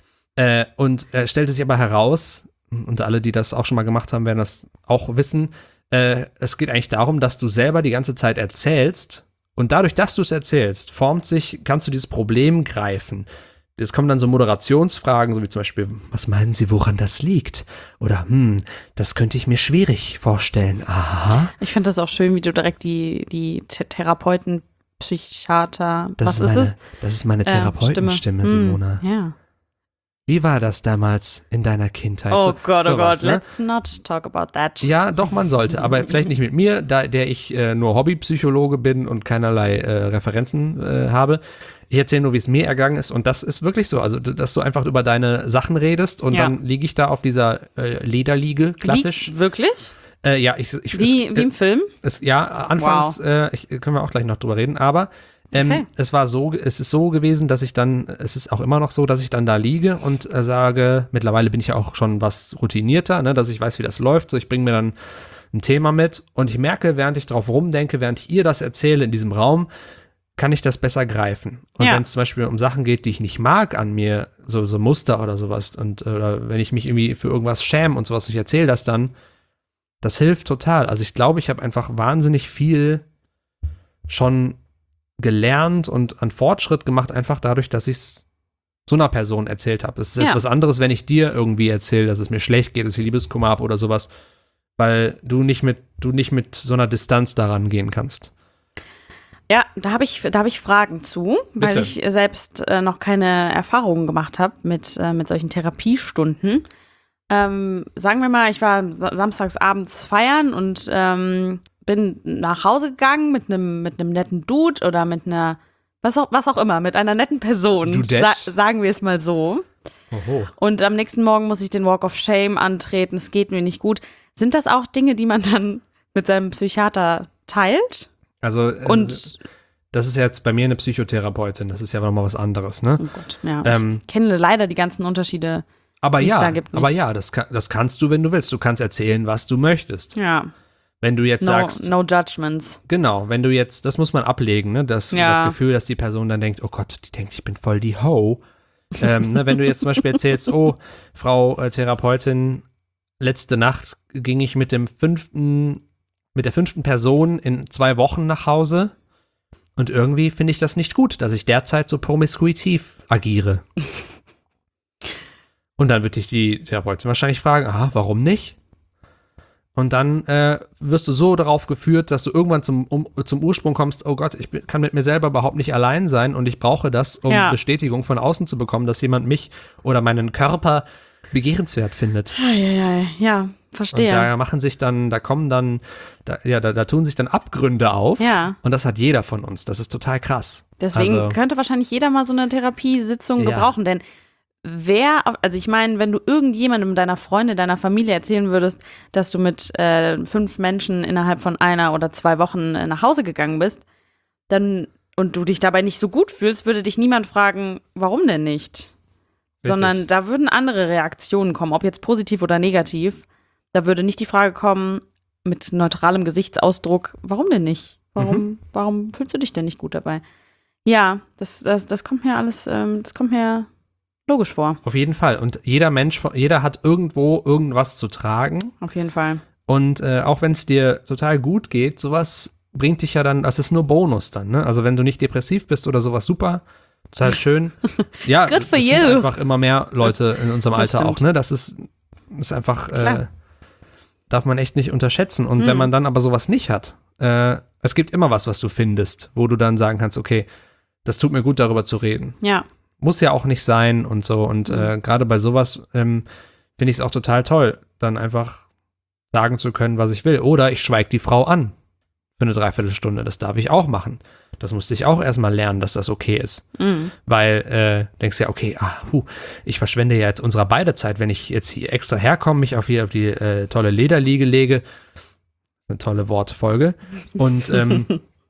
Speaker 1: äh, und äh, stellte sich aber heraus, und alle, die das auch schon mal gemacht haben, werden das auch wissen, äh, es geht eigentlich darum, dass du selber die ganze Zeit erzählst, und dadurch, dass du es erzählst, formt sich, kannst du dieses Problem greifen. Es kommen dann so Moderationsfragen, so wie zum Beispiel, was meinen Sie, woran das liegt? Oder, hm, das könnte ich mir schwierig vorstellen. Aha.
Speaker 2: Ich finde das auch schön, wie du direkt die, die Th- Therapeuten, Psychiater,
Speaker 1: Das
Speaker 2: was
Speaker 1: ist
Speaker 2: ist
Speaker 1: meine,
Speaker 2: es?
Speaker 1: Das ist meine
Speaker 2: Äh,
Speaker 1: Therapeutenstimme,
Speaker 2: Stimme.
Speaker 1: Simona.
Speaker 2: Hm, ja.
Speaker 1: Wie war das damals in deiner Kindheit?
Speaker 2: Oh
Speaker 1: So-
Speaker 2: Gott, oh
Speaker 1: sowas,
Speaker 2: Gott,
Speaker 1: ne?
Speaker 2: let's not talk about that.
Speaker 1: Ja, doch, man sollte, aber vielleicht nicht mit mir, da der ich äh, nur Hobbypsychologe bin und keinerlei äh, Referenzen äh, habe. Ich erzähle nur, wie es mir ergangen ist, und das ist wirklich so, also d- dass du einfach über deine Sachen redest und
Speaker 2: Ja.
Speaker 1: dann liege ich da auf dieser äh, Lederliege, klassisch.
Speaker 2: Liegt, wirklich?
Speaker 1: Äh, ja, ich, ich
Speaker 2: Wie,
Speaker 1: es,
Speaker 2: wie im Film?
Speaker 1: es, ja, anfangs, äh, ich, können wir auch gleich noch drüber reden, aber ähm,
Speaker 2: Okay.
Speaker 1: es war so, es ist so gewesen, dass ich dann, es ist auch immer noch so, dass ich dann da liege und äh, sage, mittlerweile bin ich ja auch schon was routinierter, ne, dass ich weiß, wie das läuft, so ich bringe mir dann ein Thema mit und ich merke, während ich drauf rumdenke, während ich ihr das erzähle in diesem Raum, kann ich das besser greifen. Und
Speaker 2: Ja.
Speaker 1: wenn es zum Beispiel um Sachen geht, die ich nicht mag an mir, so, so Muster oder sowas, und oder wenn ich mich irgendwie für irgendwas schäme und sowas, ich erzähle das dann, das hilft total. Also ich glaube, ich habe einfach wahnsinnig viel schon gelernt und an Fortschritt gemacht, einfach dadurch, dass ich es so einer Person erzählt habe. Es ist jetzt
Speaker 2: Ja.
Speaker 1: was anderes, wenn ich dir irgendwie erzähle, dass es mir schlecht geht, dass ich Liebeskummer habe oder sowas, weil du nicht mit, du nicht mit so einer Distanz daran gehen kannst.
Speaker 2: Ja, da habe ich, da hab ich Fragen zu, weil
Speaker 1: Bitte.
Speaker 2: ich selbst äh, noch keine Erfahrungen gemacht habe mit, äh, mit solchen Therapiestunden. Ähm, sagen wir mal, ich war sa- samstags abends feiern und ähm, bin nach Hause gegangen mit einem mit einem netten Dude oder mit einer was auch, was auch immer, mit einer netten Person, sa- sagen wir es mal so.
Speaker 1: Oho.
Speaker 2: Und am nächsten Morgen muss ich den Walk of Shame antreten, es geht mir nicht gut. Sind das auch Dinge, die man dann mit seinem Psychiater teilt?
Speaker 1: Also, äh,
Speaker 2: Und
Speaker 1: das ist jetzt bei mir eine Psychotherapeutin, das ist ja nochmal was anderes, ne?
Speaker 2: Oh Gott, ja.
Speaker 1: Ähm,
Speaker 2: ich kenne leider die ganzen Unterschiede,
Speaker 1: aber
Speaker 2: die
Speaker 1: ja,
Speaker 2: es da gibt. Nicht.
Speaker 1: Aber ja, das, kann, das kannst du, wenn du willst. Du kannst erzählen, was du möchtest.
Speaker 2: Ja.
Speaker 1: Wenn du jetzt
Speaker 2: no,
Speaker 1: sagst.
Speaker 2: No judgments.
Speaker 1: Genau, wenn du jetzt, das muss man ablegen, ne? Das,
Speaker 2: ja.
Speaker 1: das Gefühl, dass die Person dann denkt, oh Gott, die denkt, ich bin voll die Ho. ähm, ne, wenn du jetzt zum Beispiel erzählst, oh, Frau äh, Therapeutin, letzte Nacht ging ich mit dem fünften, mit der fünften Person in zwei Wochen nach Hause und irgendwie finde ich das nicht gut, dass ich derzeit so promiskuitiv agiere. Und dann wird dich die Therapeutin wahrscheinlich fragen, aha, warum nicht? Und dann äh, wirst du so darauf geführt, dass du irgendwann zum, um, zum Ursprung kommst, oh Gott, ich bin, kann mit mir selber überhaupt nicht allein sein und ich brauche das, um
Speaker 2: ja.
Speaker 1: Bestätigung von außen zu bekommen, dass jemand mich oder meinen Körper begehrenswert findet.
Speaker 2: Ja, ja, ja, ja, verstehe.
Speaker 1: Und da machen sich dann, da kommen dann, da, ja, da, da tun sich dann Abgründe auf.
Speaker 2: Ja.
Speaker 1: Und das hat jeder von uns. Das ist total krass.
Speaker 2: Deswegen
Speaker 1: also,
Speaker 2: könnte wahrscheinlich jeder mal so eine Therapiesitzung ja. gebrauchen, denn wer, also ich meine, wenn du irgendjemandem, deiner Freundin, deiner Familie erzählen würdest, dass du mit äh, fünf Menschen innerhalb von einer oder zwei Wochen äh, nach Hause gegangen bist, dann und du dich dabei nicht so gut fühlst, würde dich niemand fragen, warum denn nicht? Richtig. Sondern da würden andere Reaktionen kommen, ob jetzt positiv oder negativ. Da würde nicht die Frage kommen, mit neutralem Gesichtsausdruck, warum denn nicht? Warum, mhm. warum fühlst du dich denn nicht gut dabei? Ja, das, das, das kommt mir alles, ähm, das kommt mir logisch vor.
Speaker 1: Auf jeden Fall. Und jeder Mensch, jeder hat irgendwo irgendwas zu tragen.
Speaker 2: Auf jeden Fall.
Speaker 1: Und äh, auch wenn es dir total gut geht, sowas bringt dich ja dann, das ist nur Bonus dann, ne? Also wenn du nicht depressiv bist oder sowas, super, total schön. Ja,
Speaker 2: Good for
Speaker 1: es
Speaker 2: you.
Speaker 1: sind einfach immer mehr Leute in unserem
Speaker 2: Das
Speaker 1: Alter
Speaker 2: stimmt.
Speaker 1: auch, ne? Das ist, ist einfach, äh, darf man echt nicht unterschätzen. Und mhm. wenn man dann aber sowas nicht hat, äh, es gibt immer was, was du findest, wo du dann sagen kannst, okay, das tut mir gut, darüber zu reden.
Speaker 2: Ja.
Speaker 1: Muss ja auch nicht sein und so. Und mhm. äh, gerade bei sowas ähm, finde ich es auch total toll, dann einfach sagen zu können, was ich will. Oder ich schweige die Frau an für eine Dreiviertelstunde. Das darf ich auch machen. Das musste ich auch erstmal lernen, dass das okay ist.
Speaker 2: Mhm.
Speaker 1: Weil äh, denkst ja, okay, ah, puh, ich verschwende ja jetzt unserer beide Zeit, wenn ich jetzt hier extra herkomme, mich auf hier auf die äh, tolle Lederliege lege. Eine tolle Wortfolge. Und, ähm,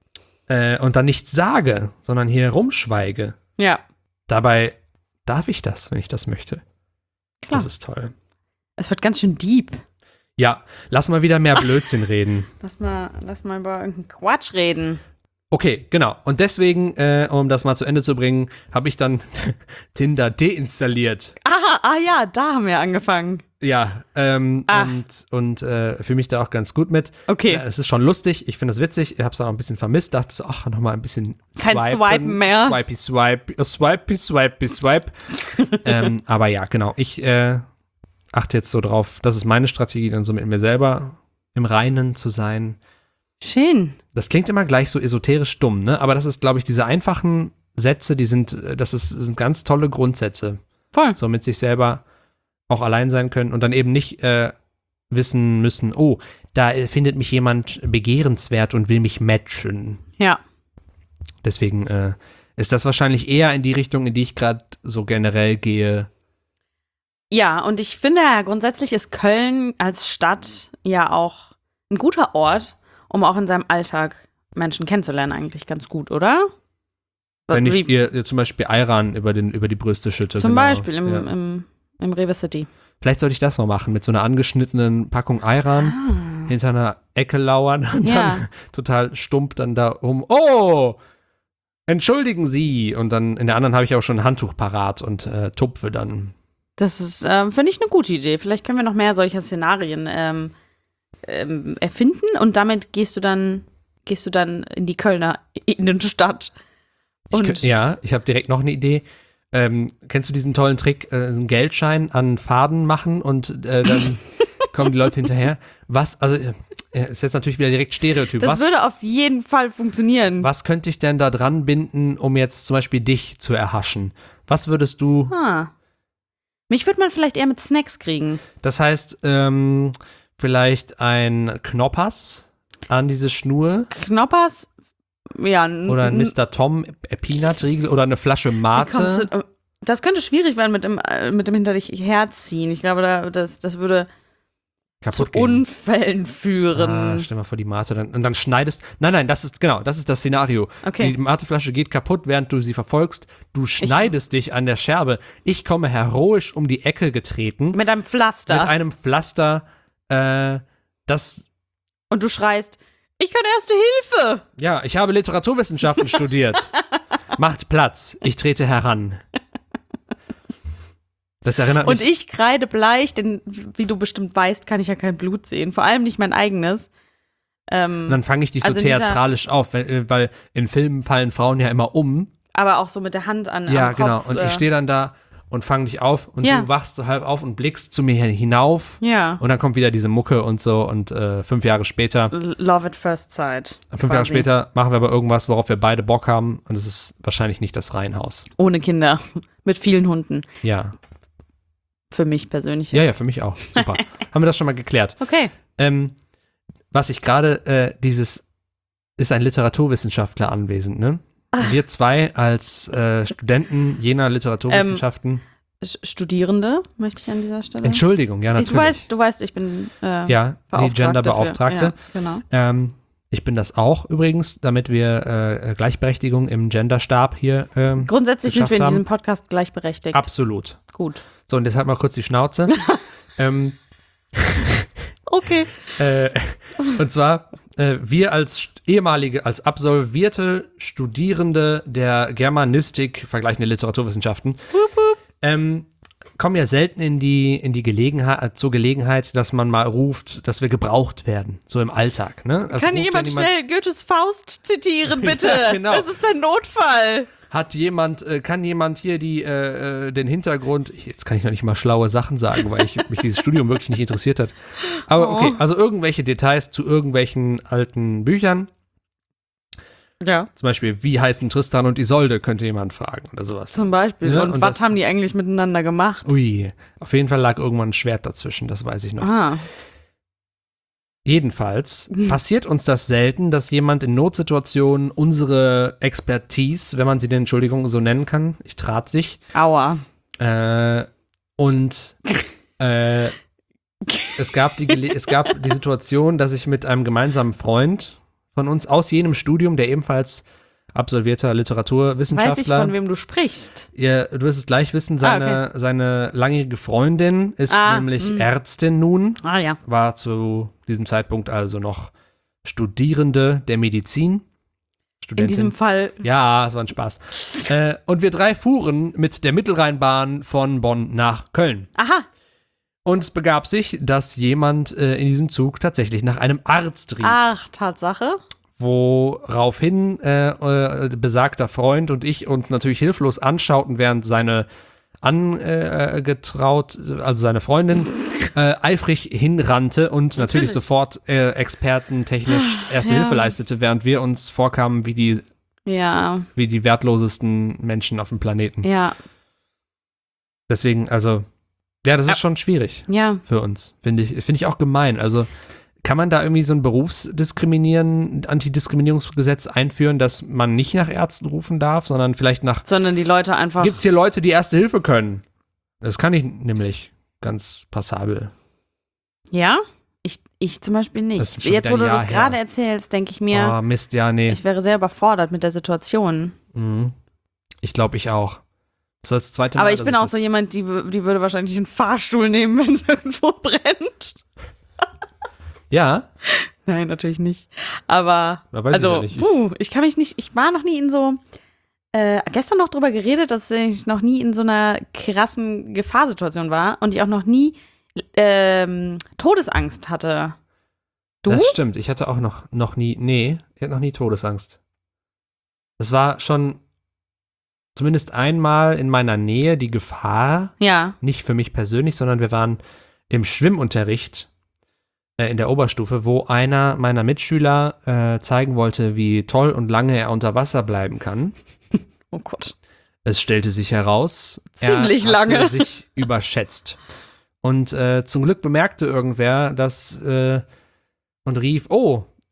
Speaker 1: äh, und dann nichts sage, sondern hier rumschweige.
Speaker 2: Ja.
Speaker 1: Dabei darf ich das, wenn ich das möchte.
Speaker 2: Klar.
Speaker 1: Das ist toll.
Speaker 2: Es wird ganz schön deep.
Speaker 1: Ja, lass mal wieder mehr Blödsinn reden.
Speaker 2: Lass mal, lass mal über irgendeinen Quatsch reden.
Speaker 1: Okay, genau. Und deswegen, äh, um das mal zu Ende zu bringen, habe ich dann Tinder deinstalliert.
Speaker 2: Ah, ah ja, da haben wir angefangen.
Speaker 1: Ja, ähm,
Speaker 2: ah.
Speaker 1: und, und äh, fühle mich da auch ganz gut mit.
Speaker 2: Okay.
Speaker 1: Ja, es ist schon lustig, ich finde das witzig. Ich habe es auch ein bisschen vermisst, dachte so, ach, nochmal ein bisschen
Speaker 2: Kein
Speaker 1: swipen,
Speaker 2: Swipen mehr.
Speaker 1: Swipey, swipe, uh, swipey, swipey, swipe. ähm, aber ja, genau. Ich äh, achte jetzt so drauf, das ist meine Strategie, dann so mit mir selber im Reinen zu sein.
Speaker 2: Schön.
Speaker 1: Das klingt immer gleich so esoterisch dumm, ne? Aber das ist, glaube ich, diese einfachen Sätze, die sind, das ist, sind ganz tolle Grundsätze.
Speaker 2: Voll.
Speaker 1: So mit sich selber auch allein sein können und dann eben nicht äh, wissen müssen, oh, da äh, findet mich jemand begehrenswert und will mich matchen.
Speaker 2: Ja.
Speaker 1: Deswegen äh, ist das wahrscheinlich eher in die Richtung, in die ich gerade so generell gehe.
Speaker 2: Ja, und ich finde ja, grundsätzlich ist Köln als Stadt ja auch ein guter Ort, um auch in seinem Alltag Menschen kennenzulernen, eigentlich ganz gut, oder?
Speaker 1: Wenn ich
Speaker 2: Wie,
Speaker 1: ihr, ihr zum Beispiel Ayran über, den, über die Brüste schütte.
Speaker 2: Zum
Speaker 1: genau.
Speaker 2: Beispiel im,
Speaker 1: ja.
Speaker 2: im, im Rewe City.
Speaker 1: Vielleicht sollte ich das mal machen, mit so einer angeschnittenen Packung Ayran
Speaker 2: Ah.
Speaker 1: hinter einer Ecke lauern und
Speaker 2: Ja.
Speaker 1: dann total stumpf dann da rum. Oh, entschuldigen Sie. Und dann in der anderen habe ich auch schon ein Handtuch parat und äh, tupfe dann.
Speaker 2: Das ist, ähm, finde ich, eine gute Idee. Vielleicht können wir noch mehr solcher Szenarien ähm, ähm, erfinden und damit gehst du dann, gehst du dann in die Kölner Innenstadt. Und
Speaker 1: Ich könnt, ja, ich habe direkt noch eine Idee. Ähm, kennst du diesen tollen Trick, äh, einen Geldschein an Faden machen und äh, dann kommen die Leute hinterher? Was, also, äh, ist jetzt natürlich wieder direkt Stereotyp.
Speaker 2: das
Speaker 1: was,
Speaker 2: würde auf jeden Fall funktionieren.
Speaker 1: was könnte ich denn da dran binden, um jetzt zum Beispiel dich zu erhaschen? Was würdest du,
Speaker 2: Ah. Mich würde man vielleicht eher mit Snacks kriegen.
Speaker 1: das heißt, ähm, vielleicht ein Knoppers an diese Schnur?
Speaker 2: Knoppers Ja,
Speaker 1: oder ein Mister Tom Peanut-Riegel oder eine Flasche Mate.
Speaker 2: Du, das könnte schwierig werden mit dem, mit dem hinter dich herziehen. Ich glaube, da, das, das würde
Speaker 1: kaputt
Speaker 2: zu
Speaker 1: gehen.
Speaker 2: Unfällen führen.
Speaker 1: Ah, stell mal vor, die Mate dann, und dann schneidest. Nein, nein, das ist genau, das ist das Szenario.
Speaker 2: Okay.
Speaker 1: Die Mateflasche geht kaputt, während du sie verfolgst. Du schneidest ich, dich an der Scherbe. Ich komme heroisch um die Ecke getreten.
Speaker 2: Mit einem Pflaster.
Speaker 1: Mit einem Pflaster, äh, das.
Speaker 2: Und du schreist, ich kann Erste Hilfe.
Speaker 1: Ja, ich habe Literaturwissenschaften studiert. Macht Platz, ich trete heran. Das erinnert
Speaker 2: Und
Speaker 1: mich.
Speaker 2: ich kreidebleich, denn wie du bestimmt weißt, kann ich ja kein Blut sehen. Vor allem nicht mein eigenes. Ähm,
Speaker 1: Und dann fange ich dich so
Speaker 2: also
Speaker 1: theatralisch auf, weil, weil in Filmen fallen Frauen ja immer um.
Speaker 2: aber auch so mit der Hand an
Speaker 1: Ja,
Speaker 2: am
Speaker 1: genau.
Speaker 2: Kopf.
Speaker 1: Und
Speaker 2: äh,
Speaker 1: ich stehe dann da und fange dich auf und
Speaker 2: Ja.
Speaker 1: du wachst so halb auf und blickst zu mir hinauf.
Speaker 2: Ja.
Speaker 1: Und dann kommt wieder diese Mucke und so und äh, fünf Jahre später,
Speaker 2: Love at first sight.
Speaker 1: fünf Jahre
Speaker 2: quasi.
Speaker 1: später machen wir aber irgendwas, worauf wir beide Bock haben und es ist wahrscheinlich nicht das Reihenhaus.
Speaker 2: Ohne Kinder. Mit vielen Hunden.
Speaker 1: Ja,
Speaker 2: Für mich persönlich.
Speaker 1: ja,
Speaker 2: jetzt.
Speaker 1: ja, für mich auch. Super. Haben wir das schon mal geklärt.
Speaker 2: Okay.
Speaker 1: Ähm, was ich gerade, äh, dieses, ist ein Literaturwissenschaftler anwesend, ne? Wir zwei als äh, Studenten jener Literaturwissenschaften.
Speaker 2: S- Studierende, möchte ich an dieser Stelle.
Speaker 1: Entschuldigung, ja,
Speaker 2: Ich,
Speaker 1: natürlich.
Speaker 2: du, weißt, du weißt, ich bin äh,
Speaker 1: ja, die
Speaker 2: Beauftragte
Speaker 1: Genderbeauftragte.
Speaker 2: für- Ja, genau.
Speaker 1: Ähm, ich bin das auch übrigens, damit wir äh, Gleichberechtigung im Genderstab hier ähm,
Speaker 2: Grundsätzlich sind
Speaker 1: geschafft
Speaker 2: wir in
Speaker 1: haben.
Speaker 2: diesem Podcast gleichberechtigt.
Speaker 1: Absolut.
Speaker 2: Gut.
Speaker 1: So, und jetzt halt mal kurz die Schnauze. ähm,
Speaker 2: Okay.
Speaker 1: äh, und zwar, äh, wir als st- ehemalige, als absolvierte Studierende der Germanistik, vergleichende Literaturwissenschaften, ähm, kommen ja selten in die, in die Gelegenheit, zur Gelegenheit, dass man mal ruft, dass wir gebraucht werden, so im Alltag. Ne? Das
Speaker 2: Kann
Speaker 1: ruft
Speaker 2: jemand
Speaker 1: ja
Speaker 2: schnell Goethes Faust zitieren, bitte?
Speaker 1: Ja, genau.
Speaker 2: Das ist ein Notfall.
Speaker 1: Hat jemand, äh, kann jemand hier die, äh, äh, den Hintergrund, ich, jetzt kann ich noch nicht mal schlaue Sachen sagen, weil ich, mich dieses Studium wirklich nicht interessiert hat. Aber
Speaker 2: Oh.
Speaker 1: okay, also irgendwelche Details zu irgendwelchen alten Büchern.
Speaker 2: Ja.
Speaker 1: Zum Beispiel, wie heißen Tristan und Isolde, könnte jemand fragen oder sowas.
Speaker 2: Zum Beispiel.
Speaker 1: Ja,
Speaker 2: und,
Speaker 1: und
Speaker 2: was
Speaker 1: das-
Speaker 2: haben die eigentlich miteinander gemacht?
Speaker 1: Ui, auf jeden Fall lag irgendwann ein Schwert dazwischen, das weiß ich noch.
Speaker 2: Ah.
Speaker 1: Jedenfalls
Speaker 2: Mhm.
Speaker 1: passiert uns das selten, dass jemand in Notsituationen unsere Expertise, wenn man sie denn, Entschuldigung, so nennen kann, ich trat sich,
Speaker 2: Aua.
Speaker 1: äh, und äh, es gab die Gele- es gab die Situation, dass ich mit einem gemeinsamen Freund von uns aus jenem Studium, der ebenfalls absolvierter
Speaker 2: Weiß ich,
Speaker 1: Literaturwissenschaftler,
Speaker 2: von wem du sprichst.
Speaker 1: ihr, du wirst es gleich wissen, seine, seine langjährige Freundin ist
Speaker 2: Ah,
Speaker 1: nämlich
Speaker 2: mh.
Speaker 1: Ärztin nun,
Speaker 2: Ah ja.
Speaker 1: war zu diesem Zeitpunkt also noch Studierende der Medizin.
Speaker 2: In
Speaker 1: Studentin.
Speaker 2: diesem Fall.
Speaker 1: Ja, es war ein Spaß. äh, und wir drei fuhren mit der Mittelrheinbahn von Bonn nach Köln.
Speaker 2: Aha.
Speaker 1: Und es begab sich, dass jemand äh, in diesem Zug tatsächlich nach einem Arzt rief.
Speaker 2: Ach, Tatsache.
Speaker 1: Woraufhin äh, äh, besagter Freund und ich uns natürlich hilflos anschauten, während seine angetraut, also seine Freundin, äh, eifrig hinrannte und natürlich,
Speaker 2: Natürlich.
Speaker 1: sofort äh, expertentechnisch Erste
Speaker 2: Ja.
Speaker 1: Hilfe leistete, während wir uns vorkamen wie die,
Speaker 2: Ja.
Speaker 1: wie die wertlosesten Menschen auf dem Planeten.
Speaker 2: Ja.
Speaker 1: Deswegen, also, ja, das
Speaker 2: Ja.
Speaker 1: ist schon schwierig
Speaker 2: Ja.
Speaker 1: für uns, finde ich. Finde ich auch gemein. Also, kann man da irgendwie so ein Berufsdiskriminieren, Antidiskriminierungsgesetz einführen, dass man nicht nach Ärzten rufen darf, sondern vielleicht nach.
Speaker 2: Sondern die Leute einfach.
Speaker 1: Gibt es hier Leute, die Erste Hilfe können? Das kann ich nämlich ganz passabel.
Speaker 2: Ja? Ich, ich zum Beispiel
Speaker 1: Das
Speaker 2: nicht.
Speaker 1: ist schon
Speaker 2: Jetzt, wo
Speaker 1: wieder
Speaker 2: du
Speaker 1: ein
Speaker 2: das
Speaker 1: Jahr
Speaker 2: gerade
Speaker 1: her.
Speaker 2: erzählst, denke ich mir,
Speaker 1: Ah, Mist, ja, nee.
Speaker 2: ich wäre sehr überfordert mit der Situation.
Speaker 1: Mhm. Ich glaube, ich auch. Das war das zweite Mal.
Speaker 2: Aber ich
Speaker 1: dass
Speaker 2: bin auch
Speaker 1: das-
Speaker 2: so jemand, die, w- die würde wahrscheinlich einen Fahrstuhl nehmen, wenn es irgendwo brennt.
Speaker 1: Ja,
Speaker 2: Nein, natürlich nicht. Aber,
Speaker 1: da weiß
Speaker 2: also,
Speaker 1: ich ja nicht. Ich,
Speaker 2: puh, ich kann mich nicht, ich war noch nie in so, äh, gestern noch drüber geredet, dass ich noch nie in so einer krassen Gefahrsituation war und ich auch noch nie ähm, Todesangst hatte. Du?
Speaker 1: Das stimmt. Ich hatte auch noch, noch nie. Nee, ich hatte noch nie Todesangst. Es war schon zumindest einmal in meiner Nähe die Gefahr,
Speaker 2: Ja.
Speaker 1: nicht für mich persönlich, sondern wir waren im Schwimmunterricht äh, in der Oberstufe, wo einer meiner Mitschüler äh, zeigen wollte, wie toll und lange er unter Wasser bleiben kann.
Speaker 2: Oh Gott.
Speaker 1: Es stellte sich heraus,
Speaker 2: Ziemlich
Speaker 1: er hatte
Speaker 2: lange.
Speaker 1: sich überschätzt. Und äh, zum Glück bemerkte irgendwer, dass äh, und rief, oh,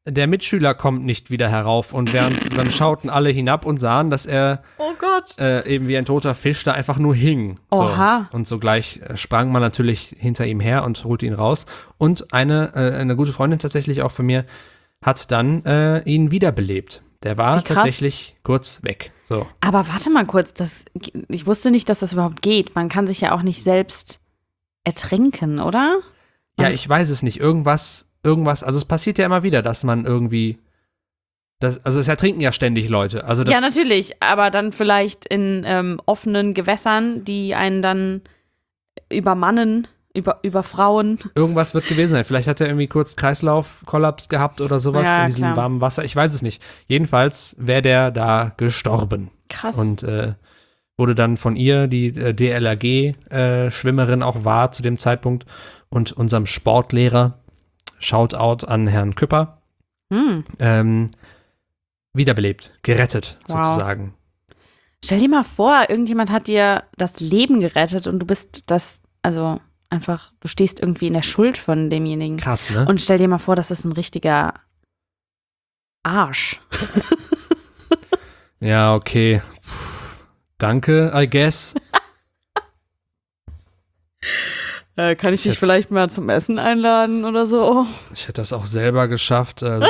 Speaker 1: der Mitschüler kommt nicht wieder herauf. Und während dann schauten alle hinab und sahen, dass er
Speaker 2: oh Gott.
Speaker 1: Äh, eben wie ein toter Fisch da einfach nur hing. So.
Speaker 2: Oha.
Speaker 1: Und sogleich äh, sprang man natürlich hinter ihm her und holte ihn raus. Und eine, äh, eine gute Freundin tatsächlich auch von mir hat dann äh, ihn wiederbelebt. Der war tatsächlich kurz weg. So.
Speaker 2: Aber warte mal kurz, das, ich wusste nicht, dass das überhaupt geht. Man kann sich ja auch nicht selbst ertränken, oder?
Speaker 1: Ja, ich weiß es nicht. Irgendwas, irgendwas, also es passiert ja immer wieder, dass man irgendwie, das, also es ertrinken ja ständig Leute. Also das,
Speaker 2: ja, natürlich, aber dann vielleicht in ähm, offenen Gewässern, die einen dann übermannen, über, überfrauen.
Speaker 1: Irgendwas wird gewesen sein. Vielleicht hat er irgendwie kurz Kreislaufkollaps gehabt oder sowas
Speaker 2: ja,
Speaker 1: in diesem
Speaker 2: klar.
Speaker 1: warmen Wasser. Ich weiß es nicht. Jedenfalls wäre der da gestorben.
Speaker 2: Krass.
Speaker 1: Und äh, wurde dann von ihr, die äh, D L R G-Schwimmerin auch war zu dem Zeitpunkt, und unserem Sportlehrer, Shoutout an Herrn Küpper,
Speaker 2: hm.
Speaker 1: ähm, wiederbelebt, gerettet
Speaker 2: Wow.
Speaker 1: sozusagen.
Speaker 2: Stell dir mal vor, irgendjemand hat dir das Leben gerettet und du bist das, also einfach, du stehst irgendwie in der Schuld von demjenigen.
Speaker 1: Krass, ne?
Speaker 2: Und stell dir mal vor, das ist ein richtiger Arsch.
Speaker 1: Ja, okay. Puh, danke, I guess.
Speaker 2: Äh, kann ich,
Speaker 1: Ich
Speaker 2: dich
Speaker 1: hätt's-
Speaker 2: vielleicht mal zum Essen einladen oder so?
Speaker 1: Ich hätte das auch selber geschafft. Also,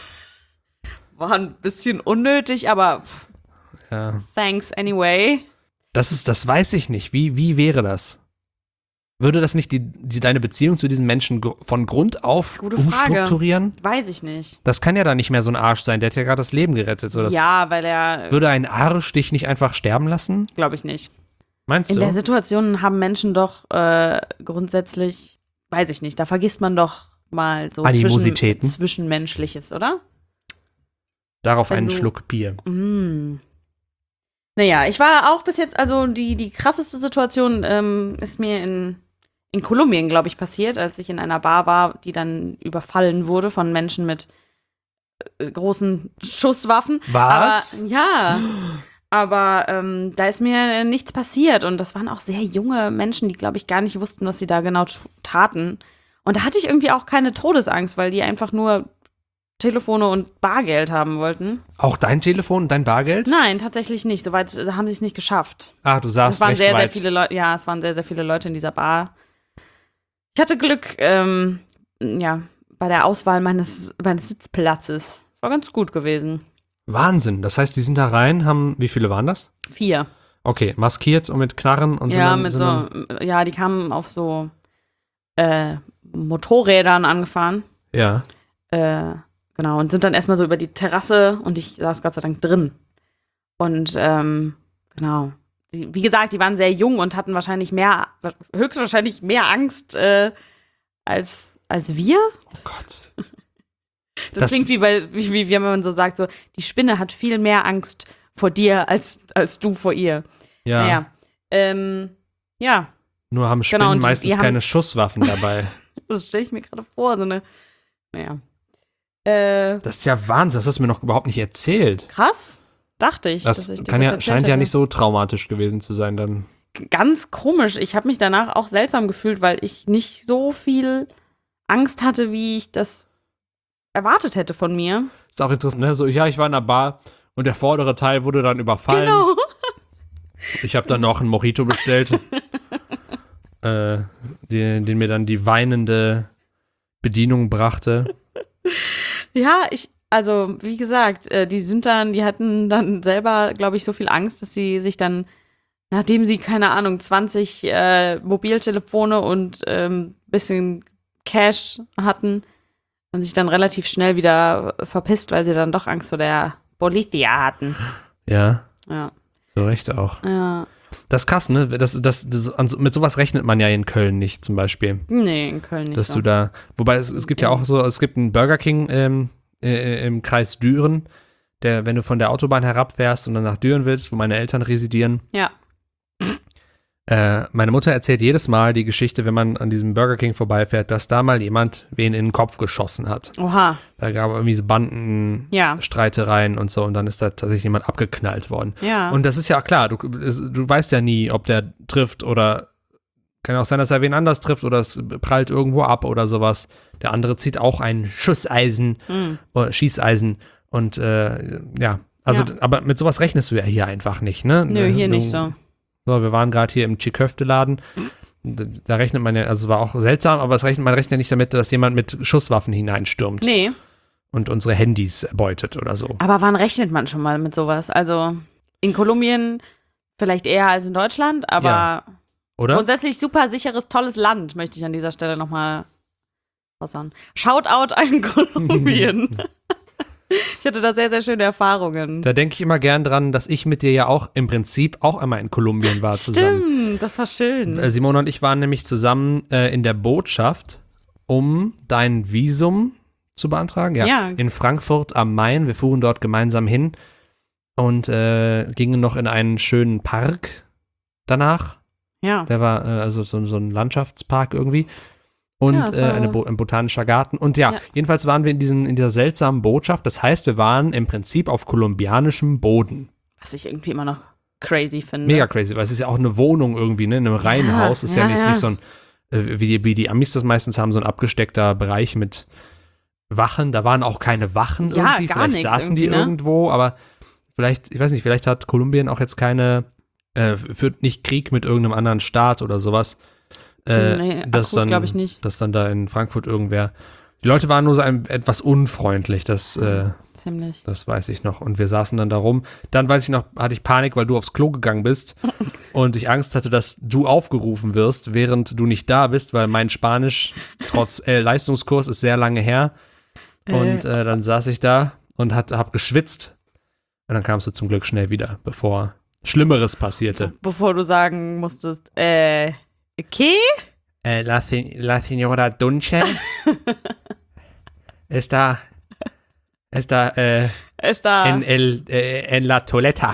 Speaker 2: War ein bisschen unnötig, aber pff,
Speaker 1: ja.
Speaker 2: thanks anyway.
Speaker 1: Das ist, das weiß ich nicht. Wie, wie wäre das? Würde das nicht die, die, deine Beziehung zu diesen Menschen gr- von Grund auf
Speaker 2: Gute Frage.
Speaker 1: umstrukturieren?
Speaker 2: Weiß ich nicht.
Speaker 1: Das kann ja dann nicht mehr so ein Arsch sein. Der hat ja gerade das Leben gerettet. So, das
Speaker 2: Ja, weil er,
Speaker 1: Würde ein Arsch dich nicht einfach sterben lassen?
Speaker 2: glaube ich nicht.
Speaker 1: Meinst
Speaker 2: In
Speaker 1: du?
Speaker 2: der Situation haben Menschen doch äh, grundsätzlich, weiß ich nicht, da vergisst man doch mal so
Speaker 1: Animositäten.
Speaker 2: zwischen, Zwischenmenschliches, oder?
Speaker 1: Darauf
Speaker 2: wenn
Speaker 1: einen
Speaker 2: du-
Speaker 1: Schluck Bier.
Speaker 2: Mm. Naja, ich war auch bis jetzt, also die, die krasseste Situation ähm, ist mir in, in Kolumbien, glaube ich, passiert, als ich in einer Bar war, die dann überfallen wurde von Menschen mit äh, großen Schusswaffen.
Speaker 1: Was?
Speaker 2: Aber, ja, aber ähm, da ist mir nichts passiert und das waren auch sehr junge Menschen, die, glaube ich, gar nicht wussten, was sie da genau t- taten. Und da hatte ich irgendwie auch keine Todesangst, weil die einfach nur Telefone und Bargeld haben wollten.
Speaker 1: Auch dein Telefon und dein Bargeld?
Speaker 2: Nein, tatsächlich nicht. Soweit äh, haben sie es nicht geschafft.
Speaker 1: Ah, du
Speaker 2: Es
Speaker 1: saßt
Speaker 2: waren
Speaker 1: recht
Speaker 2: sehr, sehr
Speaker 1: weit.
Speaker 2: viele Leute. Ja, es waren sehr, sehr viele Leute in dieser Bar. Ich hatte Glück, ähm, ja, bei der Auswahl meines, meines Sitzplatzes. Es war ganz gut gewesen.
Speaker 1: Wahnsinn. Das heißt, die sind da rein, haben, wie viele waren das?
Speaker 2: Vier.
Speaker 1: Okay, maskiert und mit Knarren und
Speaker 2: Ja,
Speaker 1: sind dann,
Speaker 2: mit
Speaker 1: sind
Speaker 2: so,
Speaker 1: dann,
Speaker 2: ja, die kamen auf so äh, Motorrädern angefahren.
Speaker 1: Ja.
Speaker 2: Äh, genau, und sind dann erstmal so über die Terrasse und ich saß Gott sei Dank drin. Und ähm, genau. Die, wie gesagt, die waren sehr jung und hatten wahrscheinlich mehr, höchstwahrscheinlich mehr Angst äh, als, als wir.
Speaker 1: Oh Gott.
Speaker 2: Das,
Speaker 1: Das-
Speaker 2: klingt wie, bei, wie, wie wenn man so sagt, so, die Spinne hat viel mehr Angst vor dir als, als du vor ihr.
Speaker 1: Ja.
Speaker 2: Naja. Ähm, ja,
Speaker 1: Nur haben Spinnen
Speaker 2: Genau, und
Speaker 1: meistens
Speaker 2: die haben-
Speaker 1: keine Schusswaffen dabei.
Speaker 2: das stelle ich mir gerade vor, so eine, naja. Äh,
Speaker 1: Das ist ja Wahnsinn. Das hast du mir noch überhaupt nicht erzählt.
Speaker 2: krass, dachte ich.
Speaker 1: Das
Speaker 2: dass ich dir
Speaker 1: kann
Speaker 2: das
Speaker 1: ja,
Speaker 2: erzählt
Speaker 1: scheint ja
Speaker 2: hätte.
Speaker 1: nicht so traumatisch gewesen zu sein dann.
Speaker 2: Ganz komisch. Ich habe mich danach auch seltsam gefühlt, weil ich nicht so viel Angst hatte, wie ich das erwartet hätte von mir.
Speaker 1: Ist auch interessant, ne? So, ja, ich war in einer Bar und der vordere Teil wurde dann überfallen.
Speaker 2: Genau.
Speaker 1: Ich habe dann noch einen Mojito bestellt, äh, den, den mir dann die weinende Bedienung brachte.
Speaker 2: Ja, ich, also wie gesagt, äh, die sind dann, die hatten dann selber, glaube ich, so viel Angst, dass sie sich dann, nachdem sie, keine Ahnung, zwanzig äh, Mobiltelefone und ähm, bisschen Cash hatten, und sich dann relativ schnell wieder verpisst, weil sie dann doch Angst vor der Polizia hatten.
Speaker 1: Ja,
Speaker 2: Ja,
Speaker 1: zu Recht auch.
Speaker 2: ja.
Speaker 1: Das ist krass, ne? Das, das, das, an so- mit sowas rechnet man ja in Köln nicht, zum Beispiel.
Speaker 2: Nee, in Köln nicht
Speaker 1: Dass
Speaker 2: so.
Speaker 1: du da, wobei es, es gibt ja auch so, es gibt einen Burger King ähm, äh, im Kreis Düren, der, wenn du von der Autobahn herabfährst und dann nach Düren willst, wo meine Eltern residieren,
Speaker 2: Ja.
Speaker 1: äh, meine Mutter erzählt jedes Mal die Geschichte, wenn man an diesem Burger King vorbeifährt, dass da mal jemand wen in den Kopf geschossen hat.
Speaker 2: Oha.
Speaker 1: Da gab es irgendwie so Bandenstreitereien
Speaker 2: Ja.
Speaker 1: und so und dann ist da tatsächlich jemand abgeknallt worden.
Speaker 2: Ja.
Speaker 1: Und das ist ja klar, du, du weißt ja nie, ob der trifft oder kann auch sein, dass er wen anders trifft oder es prallt irgendwo ab oder sowas. Der andere zieht auch ein Schusseisen,
Speaker 2: Mhm.
Speaker 1: oder Schießeisen und äh, ja, also,
Speaker 2: Ja.
Speaker 1: aber mit sowas rechnest du ja hier einfach nicht, ne?
Speaker 2: Nö, hier
Speaker 1: du,
Speaker 2: nicht so.
Speaker 1: So, wir waren gerade hier im Chiköfte-Laden. Da, da rechnet man ja, also es war auch seltsam, aber es rechnet, man rechnet ja nicht damit, dass jemand mit Schusswaffen hineinstürmt
Speaker 2: Nee,
Speaker 1: und unsere Handys erbeutet oder so.
Speaker 2: aber wann rechnet man schon mal mit sowas? Also in Kolumbien vielleicht eher als in Deutschland, aber
Speaker 1: Ja. Oder?
Speaker 2: grundsätzlich super sicheres, tolles Land, möchte ich an dieser Stelle nochmal raushauen. Shoutout an Kolumbien. Ich hatte da sehr, sehr schöne Erfahrungen.
Speaker 1: Da denke ich immer gern dran, dass ich mit dir ja auch im Prinzip auch einmal in Kolumbien war zusammen.
Speaker 2: Stimmt, das war schön.
Speaker 1: Äh, Simone und ich waren nämlich zusammen äh, in der Botschaft, um dein Visum zu beantragen. Ja,
Speaker 2: Ja.
Speaker 1: in Frankfurt am Main. Wir fuhren dort gemeinsam hin und äh, gingen noch in einen schönen Park danach.
Speaker 2: Ja.
Speaker 1: Der war äh, also so, so ein Landschaftspark irgendwie. Und
Speaker 2: Ja, das
Speaker 1: äh,
Speaker 2: war-
Speaker 1: eine Bo ein botanischer Garten. Und ja,
Speaker 2: Ja.
Speaker 1: jedenfalls waren wir in, diesem, in dieser seltsamen Botschaft. Das heißt, wir waren im Prinzip auf kolumbianischem Boden.
Speaker 2: Was ich irgendwie immer noch crazy finde.
Speaker 1: Mega crazy, weil es ist ja auch eine Wohnung irgendwie, ne? In einem Reihenhaus. Ist ja,
Speaker 2: ja,
Speaker 1: nicht,
Speaker 2: ja.
Speaker 1: nicht so ein, äh, wie, die, wie die Amis das meistens haben, so ein abgesteckter Bereich mit Wachen. Da waren auch keine Wachen
Speaker 2: Ja,
Speaker 1: irgendwie.
Speaker 2: gar
Speaker 1: Vielleicht
Speaker 2: nichts
Speaker 1: saßen die
Speaker 2: irgendwie, ne?
Speaker 1: irgendwo, aber vielleicht, ich weiß nicht, vielleicht hat Kolumbien auch jetzt keine, äh, führt nicht Krieg mit irgendeinem anderen Staat oder sowas. Äh,
Speaker 2: Nee,
Speaker 1: dass
Speaker 2: akut
Speaker 1: dann,
Speaker 2: glaube ich nicht.
Speaker 1: dass dann da in Frankfurt irgendwer. Die Leute waren nur so ein, etwas unfreundlich, das, äh,
Speaker 2: Ziemlich.
Speaker 1: das weiß ich noch. Und wir saßen dann da rum. Dann weiß ich noch, hatte ich Panik, weil du aufs Klo gegangen bist und ich Angst hatte, dass du aufgerufen wirst, während du nicht da bist, weil mein Spanisch trotz äh, Leistungskurs ist sehr lange her. Und äh, dann saß ich da und hat, hab geschwitzt. Und dann kamst du zum Glück schnell wieder, bevor Schlimmeres passierte.
Speaker 2: Bevor du sagen musstest, äh, okay?
Speaker 1: Eh, la, se- la señora Dunche está, está eh,
Speaker 2: Ist da.
Speaker 1: en, el, eh, en la toileta.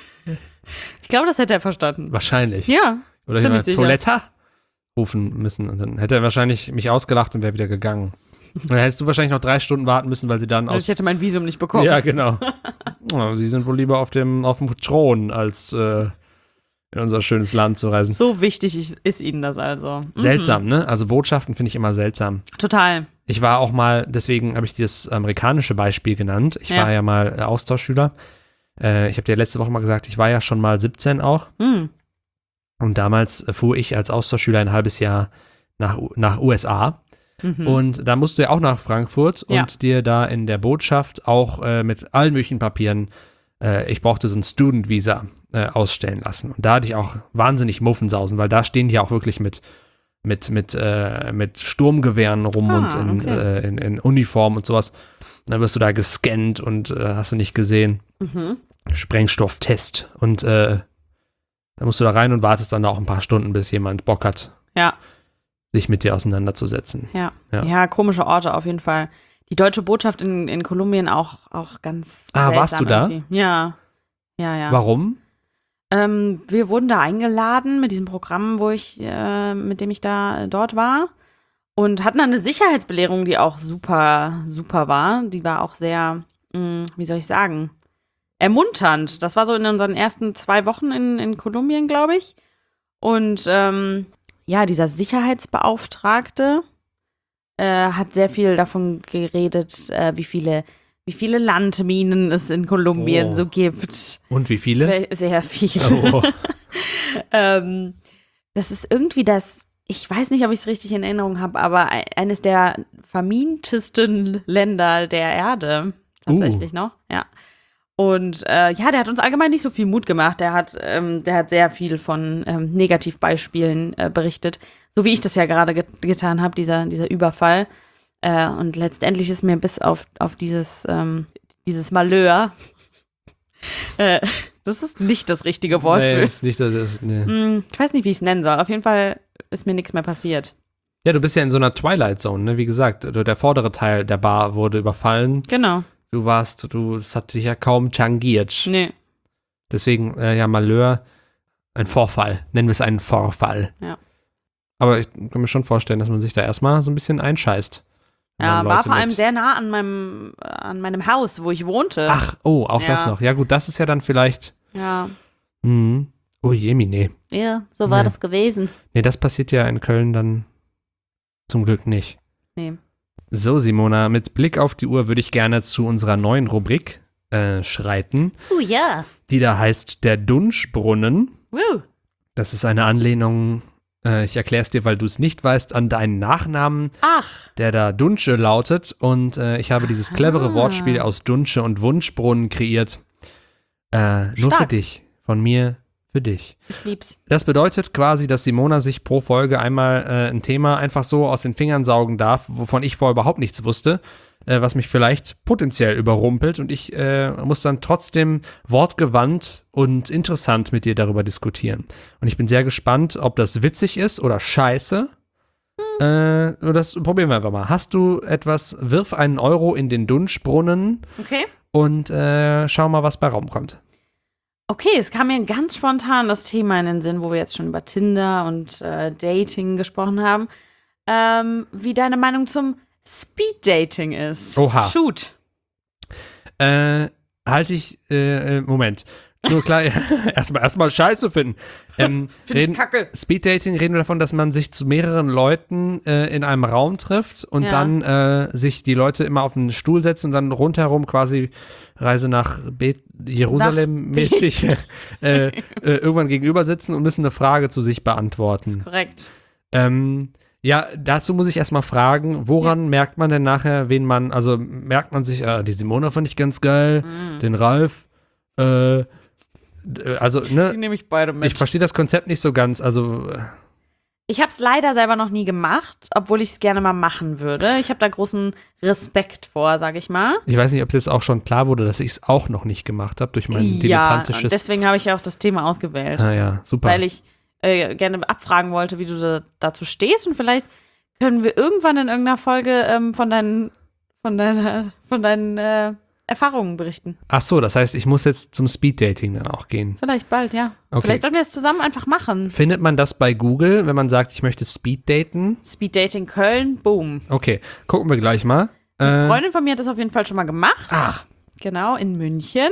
Speaker 2: Ich glaube, das hätte er verstanden.
Speaker 1: Wahrscheinlich.
Speaker 2: Ja.
Speaker 1: Oder
Speaker 2: ziemlich
Speaker 1: jemand
Speaker 2: sicher.
Speaker 1: Toiletta rufen müssen. Und dann hätte er wahrscheinlich mich ausgelacht und wäre wieder gegangen. Und dann hättest du wahrscheinlich noch drei Stunden warten müssen, weil sie dann
Speaker 2: Also
Speaker 1: aus.
Speaker 2: ich hätte mein Visum nicht bekommen.
Speaker 1: Ja, genau. Oh, sie sind wohl lieber auf dem, auf dem Thron, als äh, in unser schönes Land zu reisen.
Speaker 2: So wichtig ist, ist ihnen das also. Mhm.
Speaker 1: Seltsam, ne? Also Botschaften finde ich immer seltsam.
Speaker 2: Total.
Speaker 1: Ich war auch mal, deswegen habe ich das amerikanische Beispiel genannt. Ich
Speaker 2: Ja.
Speaker 1: war ja mal äh, Austauschschüler. Äh, ich habe dir letzte Woche mal gesagt, ich war ja schon mal siebzehn auch.
Speaker 2: Hm.
Speaker 1: Und damals äh, fuhr ich als Austauschschüler ein halbes Jahr nach, U- nach U S A.
Speaker 2: Mhm.
Speaker 1: Und da musst du ja auch nach Frankfurt
Speaker 2: Ja.
Speaker 1: und dir da in der Botschaft auch äh, mit allen möglichen Papieren, äh, ich brauchte so ein Student-Visa äh, ausstellen lassen. Und da hatte ich auch wahnsinnig Muffensausen, weil da stehen die auch wirklich mit, mit, mit, äh, mit Sturmgewehren rum
Speaker 2: Ah,
Speaker 1: und in,
Speaker 2: okay.
Speaker 1: äh, in, in Uniform und sowas. Und dann wirst du da gescannt und äh, hast du nicht gesehen.
Speaker 2: Mhm.
Speaker 1: Sprengstofftest. Und äh, da musst du da rein und wartest dann auch ein paar Stunden, bis jemand Bock hat,
Speaker 2: Ja.
Speaker 1: sich mit dir auseinanderzusetzen.
Speaker 2: Ja.
Speaker 1: Ja.
Speaker 2: ja, komische Orte auf jeden Fall. Die deutsche Botschaft in, in Kolumbien auch, auch ganz
Speaker 1: Ah,
Speaker 2: seltsam
Speaker 1: warst du da?
Speaker 2: irgendwie. Ja. Ja, ja.
Speaker 1: Warum?
Speaker 2: Ähm, wir wurden da eingeladen mit diesem Programm, wo ich, äh, mit dem ich da äh, dort war. Und hatten dann eine Sicherheitsbelehrung, die auch super, super war. Die war auch sehr, mh, wie soll ich sagen, ermunternd. Das war so in unseren ersten zwei Wochen in, in Kolumbien, glaube ich. Und ähm, ja, dieser Sicherheitsbeauftragte äh, hat sehr viel davon geredet, äh, wie viele, wie viele Landminen es in Kolumbien
Speaker 1: Oh.
Speaker 2: so gibt.
Speaker 1: Und wie viele?
Speaker 2: Sehr, sehr viele.
Speaker 1: Oh.
Speaker 2: ähm, das ist irgendwie das, ich weiß nicht, ob ich es richtig in Erinnerung habe, aber e- eines der vermintesten Länder der Erde. Tatsächlich noch, ja. Und äh, ja, der hat uns allgemein nicht so viel Mut gemacht. Der hat, ähm, der hat sehr viel von ähm, Negativbeispielen äh, berichtet. So wie ich das ja gerade get- getan habe, dieser, dieser Überfall. Äh, und letztendlich ist mir bis auf, auf dieses, ähm, dieses Malheur, äh, das ist nicht das richtige Wort
Speaker 1: Nee,
Speaker 2: für.
Speaker 1: ist nicht, das ist, nee.
Speaker 2: Hm, ich weiß nicht, wie ich es nennen soll. Auf jeden Fall ist mir nichts mehr passiert.
Speaker 1: Ja, du bist ja in so einer Twilight Zone, ne? Wie gesagt, der vordere Teil der Bar wurde überfallen.
Speaker 2: Genau.
Speaker 1: Du warst, du, es hat dich ja kaum tangiert.
Speaker 2: Nee.
Speaker 1: Deswegen, äh, ja, Malheur, ein Vorfall. Nennen wir es einen Vorfall.
Speaker 2: Ja.
Speaker 1: Aber ich kann mir schon vorstellen, dass man sich da erstmal so ein bisschen einscheißt. Wenn
Speaker 2: Ja,
Speaker 1: man
Speaker 2: war
Speaker 1: Leute
Speaker 2: vor allem
Speaker 1: mit-
Speaker 2: sehr nah an meinem, an meinem Haus, wo ich wohnte.
Speaker 1: Ach, oh, auch das
Speaker 2: Ja.
Speaker 1: noch. Ja, gut, das ist ja dann vielleicht.
Speaker 2: Ja.
Speaker 1: Mhm. Oh Jemine.
Speaker 2: Ja, so war
Speaker 1: Nee.
Speaker 2: das gewesen.
Speaker 1: Nee, das passiert ja in Köln dann zum Glück nicht.
Speaker 2: Nee.
Speaker 1: So, Simona, mit Blick auf die Uhr würde ich gerne zu unserer neuen Rubrik äh, schreiten,
Speaker 2: Oh ja.
Speaker 1: die da heißt der Dunschbrunnen.
Speaker 2: Woo.
Speaker 1: Das ist eine Anlehnung, äh, ich erkläre es dir, weil du es nicht weißt, an deinen Nachnamen,
Speaker 2: Ach.
Speaker 1: der da Dunsche lautet. Und äh, ich habe dieses clevere
Speaker 2: Aha.
Speaker 1: Wortspiel aus Dunsche und Wunschbrunnen kreiert. Äh, nur für
Speaker 2: Stark.
Speaker 1: dich, von mir für dich.
Speaker 2: Ich lieb's.
Speaker 1: Das bedeutet quasi, dass Simona sich pro Folge einmal äh, ein Thema einfach so aus den Fingern saugen darf, wovon ich vorher überhaupt nichts wusste, äh, was mich vielleicht potenziell überrumpelt. Und ich äh, muss dann trotzdem wortgewandt und interessant mit dir darüber diskutieren. Und ich bin sehr gespannt, ob das witzig ist oder scheiße. Hm. Äh, das probieren wir einfach mal. Hast du etwas, wirf einen Euro in den Dunschbrunnen
Speaker 2: Okay.
Speaker 1: und äh, schau mal, was bei Raum kommt.
Speaker 2: Okay, es kam mir ganz spontan das Thema in den Sinn, wo wir jetzt schon über Tinder und äh, Dating gesprochen haben. Ähm, wie deine Meinung zum Speed-Dating ist.
Speaker 1: Oha.
Speaker 2: Shoot.
Speaker 1: Äh, halte ich, äh, äh, Moment. So klar, erstmal erstmal Scheiße finden. Ähm,
Speaker 2: Finde ich
Speaker 1: reden-
Speaker 2: kacke.
Speaker 1: Speeddating reden wir davon, dass man sich zu mehreren Leuten äh, in einem Raum trifft und
Speaker 2: Ja.
Speaker 1: dann äh, sich die Leute immer auf einen Stuhl setzen und dann rundherum quasi Reise nach Bet- Jerusalem mäßig äh, äh, irgendwann gegenüber sitzen und müssen eine Frage zu sich beantworten.
Speaker 2: Ist korrekt.
Speaker 1: Ähm, ja, dazu muss ich erstmal fragen, woran merkt man denn nachher, wen man, also merkt man sich, ah, die Simona fand ich ganz geil,
Speaker 2: Mhm.
Speaker 1: den Ralf, äh, d- also,
Speaker 2: Die
Speaker 1: ne,
Speaker 2: nehme ich beide mit.
Speaker 1: ich verstehe das Konzept nicht so ganz, also, äh,
Speaker 2: Ich habe es leider selber noch nie gemacht, obwohl ich es gerne mal machen würde. Ich habe da großen Respekt vor, sage ich mal.
Speaker 1: ich weiß nicht, ob es jetzt auch schon klar wurde, dass ich es auch noch nicht gemacht habe durch mein
Speaker 2: Ja, und
Speaker 1: dilettantisches.
Speaker 2: deswegen habe ich ja auch das Thema ausgewählt,
Speaker 1: Ah ja, super.
Speaker 2: weil ich äh, gerne abfragen wollte, wie du da, dazu stehst und vielleicht können wir irgendwann in irgendeiner Folge ähm, von deinen, von deiner, von deinen äh, Erfahrungen berichten.
Speaker 1: Ach so, das heißt, ich muss jetzt zum Speeddating dann auch gehen.
Speaker 2: Vielleicht bald, ja.
Speaker 1: Okay.
Speaker 2: Vielleicht sollten wir es zusammen einfach machen.
Speaker 1: Findet man das bei Google, wenn man sagt, ich möchte Speeddaten?
Speaker 2: Speeddating Köln, boom.
Speaker 1: Okay, gucken wir gleich mal.
Speaker 2: Eine
Speaker 1: Äh,
Speaker 2: Freundin von mir hat das auf jeden Fall schon mal gemacht.
Speaker 1: Ah.
Speaker 2: Genau, in München.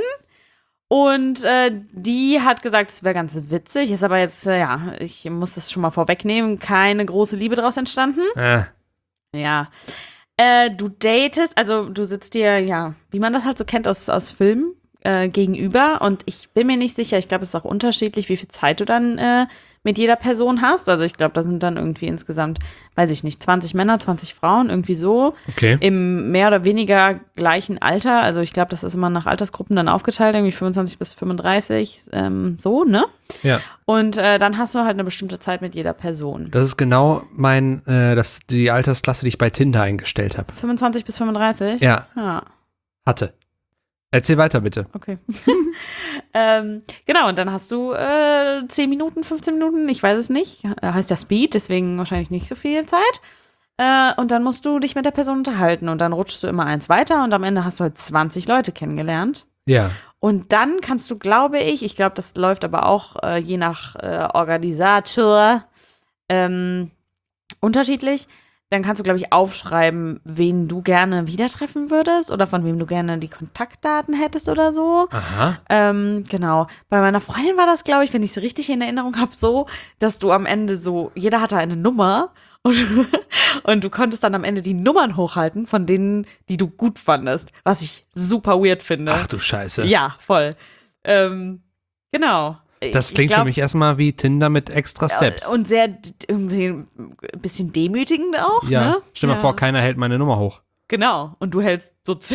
Speaker 2: Und äh, die hat gesagt, es wäre ganz witzig. Ist aber jetzt, äh, ja, ich muss das schon mal vorwegnehmen, keine große Liebe draus entstanden.
Speaker 1: äh,
Speaker 2: Ja. Äh, du datest, also du sitzt dir, ja, wie man das halt so kennt aus, aus Filmen, äh, gegenüber. Und ich bin mir nicht sicher, ich glaube, es ist auch unterschiedlich, wie viel Zeit du dann äh, mit jeder Person hast. Also ich glaube, da sind dann irgendwie insgesamt, weiß ich nicht, zwanzig Männer, zwanzig Frauen, irgendwie so.
Speaker 1: okay.
Speaker 2: Im mehr oder weniger gleichen Alter. Also ich glaube, das ist immer nach Altersgruppen dann aufgeteilt, irgendwie fünfundzwanzig bis fünfunddreißig, ähm, so, ne?
Speaker 1: Ja.
Speaker 2: Und äh, dann hast du halt eine bestimmte Zeit mit jeder Person.
Speaker 1: Das ist genau mein, äh, das, die Altersklasse, die ich bei Tinder eingestellt habe.
Speaker 2: fünfundzwanzig bis fünfunddreißig?
Speaker 1: Ja,
Speaker 2: Ja,
Speaker 1: hatte. Erzähl weiter, bitte.
Speaker 2: okay. ähm, genau, und dann hast du äh, zehn Minuten, fünfzehn Minuten, ich weiß es nicht. Äh, heißt ja Speed, deswegen wahrscheinlich nicht so viel Zeit. Äh, und dann musst du dich mit der Person unterhalten und dann rutschst du immer eins weiter und am Ende hast du halt zwanzig Leute kennengelernt.
Speaker 1: Ja.
Speaker 2: Und dann kannst du, glaube ich, ich glaube, das läuft aber auch äh, je nach äh, Organisator ähm, unterschiedlich, dann kannst du, glaube ich, aufschreiben, wen du gerne wieder treffen würdest oder von wem du gerne die Kontaktdaten hättest oder so.
Speaker 1: Aha.
Speaker 2: Ähm, genau. Bei meiner Freundin war das, glaube ich, wenn ich es richtig in Erinnerung habe, so, dass du am Ende so, jeder hatte eine Nummer und, und du konntest dann am Ende die Nummern hochhalten von denen, die du gut fandest, was ich super weird finde.
Speaker 1: Ach du Scheiße.
Speaker 2: Ja, voll. Ähm, genau.
Speaker 1: Das
Speaker 2: Ich
Speaker 1: klingt
Speaker 2: glaub,
Speaker 1: für mich erstmal wie Tinder mit extra Steps.
Speaker 2: Und sehr d- irgendwie ein bisschen demütigend auch,
Speaker 1: ja.
Speaker 2: ne?
Speaker 1: Stell dir mal
Speaker 2: Ja.
Speaker 1: vor, keiner hält meine Nummer hoch.
Speaker 2: Genau. Und du hältst so zehn.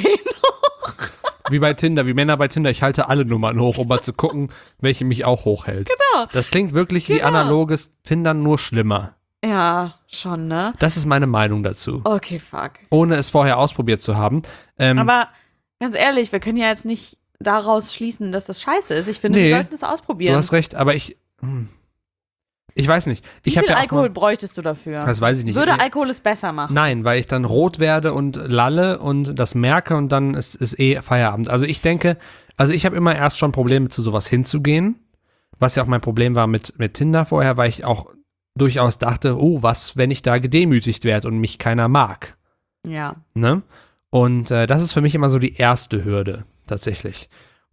Speaker 1: Wie bei Tinder, wie Männer bei Tinder. Ich halte alle Nummern hoch, um mal zu gucken, welche mich auch hochhält.
Speaker 2: Genau.
Speaker 1: Das klingt wirklich wie
Speaker 2: Genau.
Speaker 1: analoges Tindern, nur schlimmer.
Speaker 2: Ja, schon, ne?
Speaker 1: Das ist meine Meinung dazu.
Speaker 2: Okay, fuck.
Speaker 1: Ohne es vorher ausprobiert zu haben. Ähm,
Speaker 2: Aber ganz ehrlich, wir können ja jetzt nicht daraus schließen, dass das scheiße ist. Ich finde,
Speaker 1: Nee,
Speaker 2: wir sollten es ausprobieren.
Speaker 1: du hast recht, aber ich. Hm. Ich weiß nicht.
Speaker 2: Wie
Speaker 1: Ich habe
Speaker 2: viel
Speaker 1: ja auch
Speaker 2: Alkohol
Speaker 1: mal,
Speaker 2: bräuchtest du dafür?
Speaker 1: das weiß ich nicht.
Speaker 2: Würde
Speaker 1: Ich-
Speaker 2: Alkohol es besser machen?
Speaker 1: Nein, weil ich dann rot werde und lalle und das merke und dann ist, ist eh Feierabend. Also ich denke, also ich habe immer erst schon Probleme, zu sowas hinzugehen, was ja auch mein Problem war mit, mit Tinder vorher, weil ich auch durchaus dachte, oh, was, wenn ich da gedemütigt werde und mich keiner mag,
Speaker 2: Ja.
Speaker 1: ne? Und äh, das ist für mich immer so die erste Hürde, tatsächlich.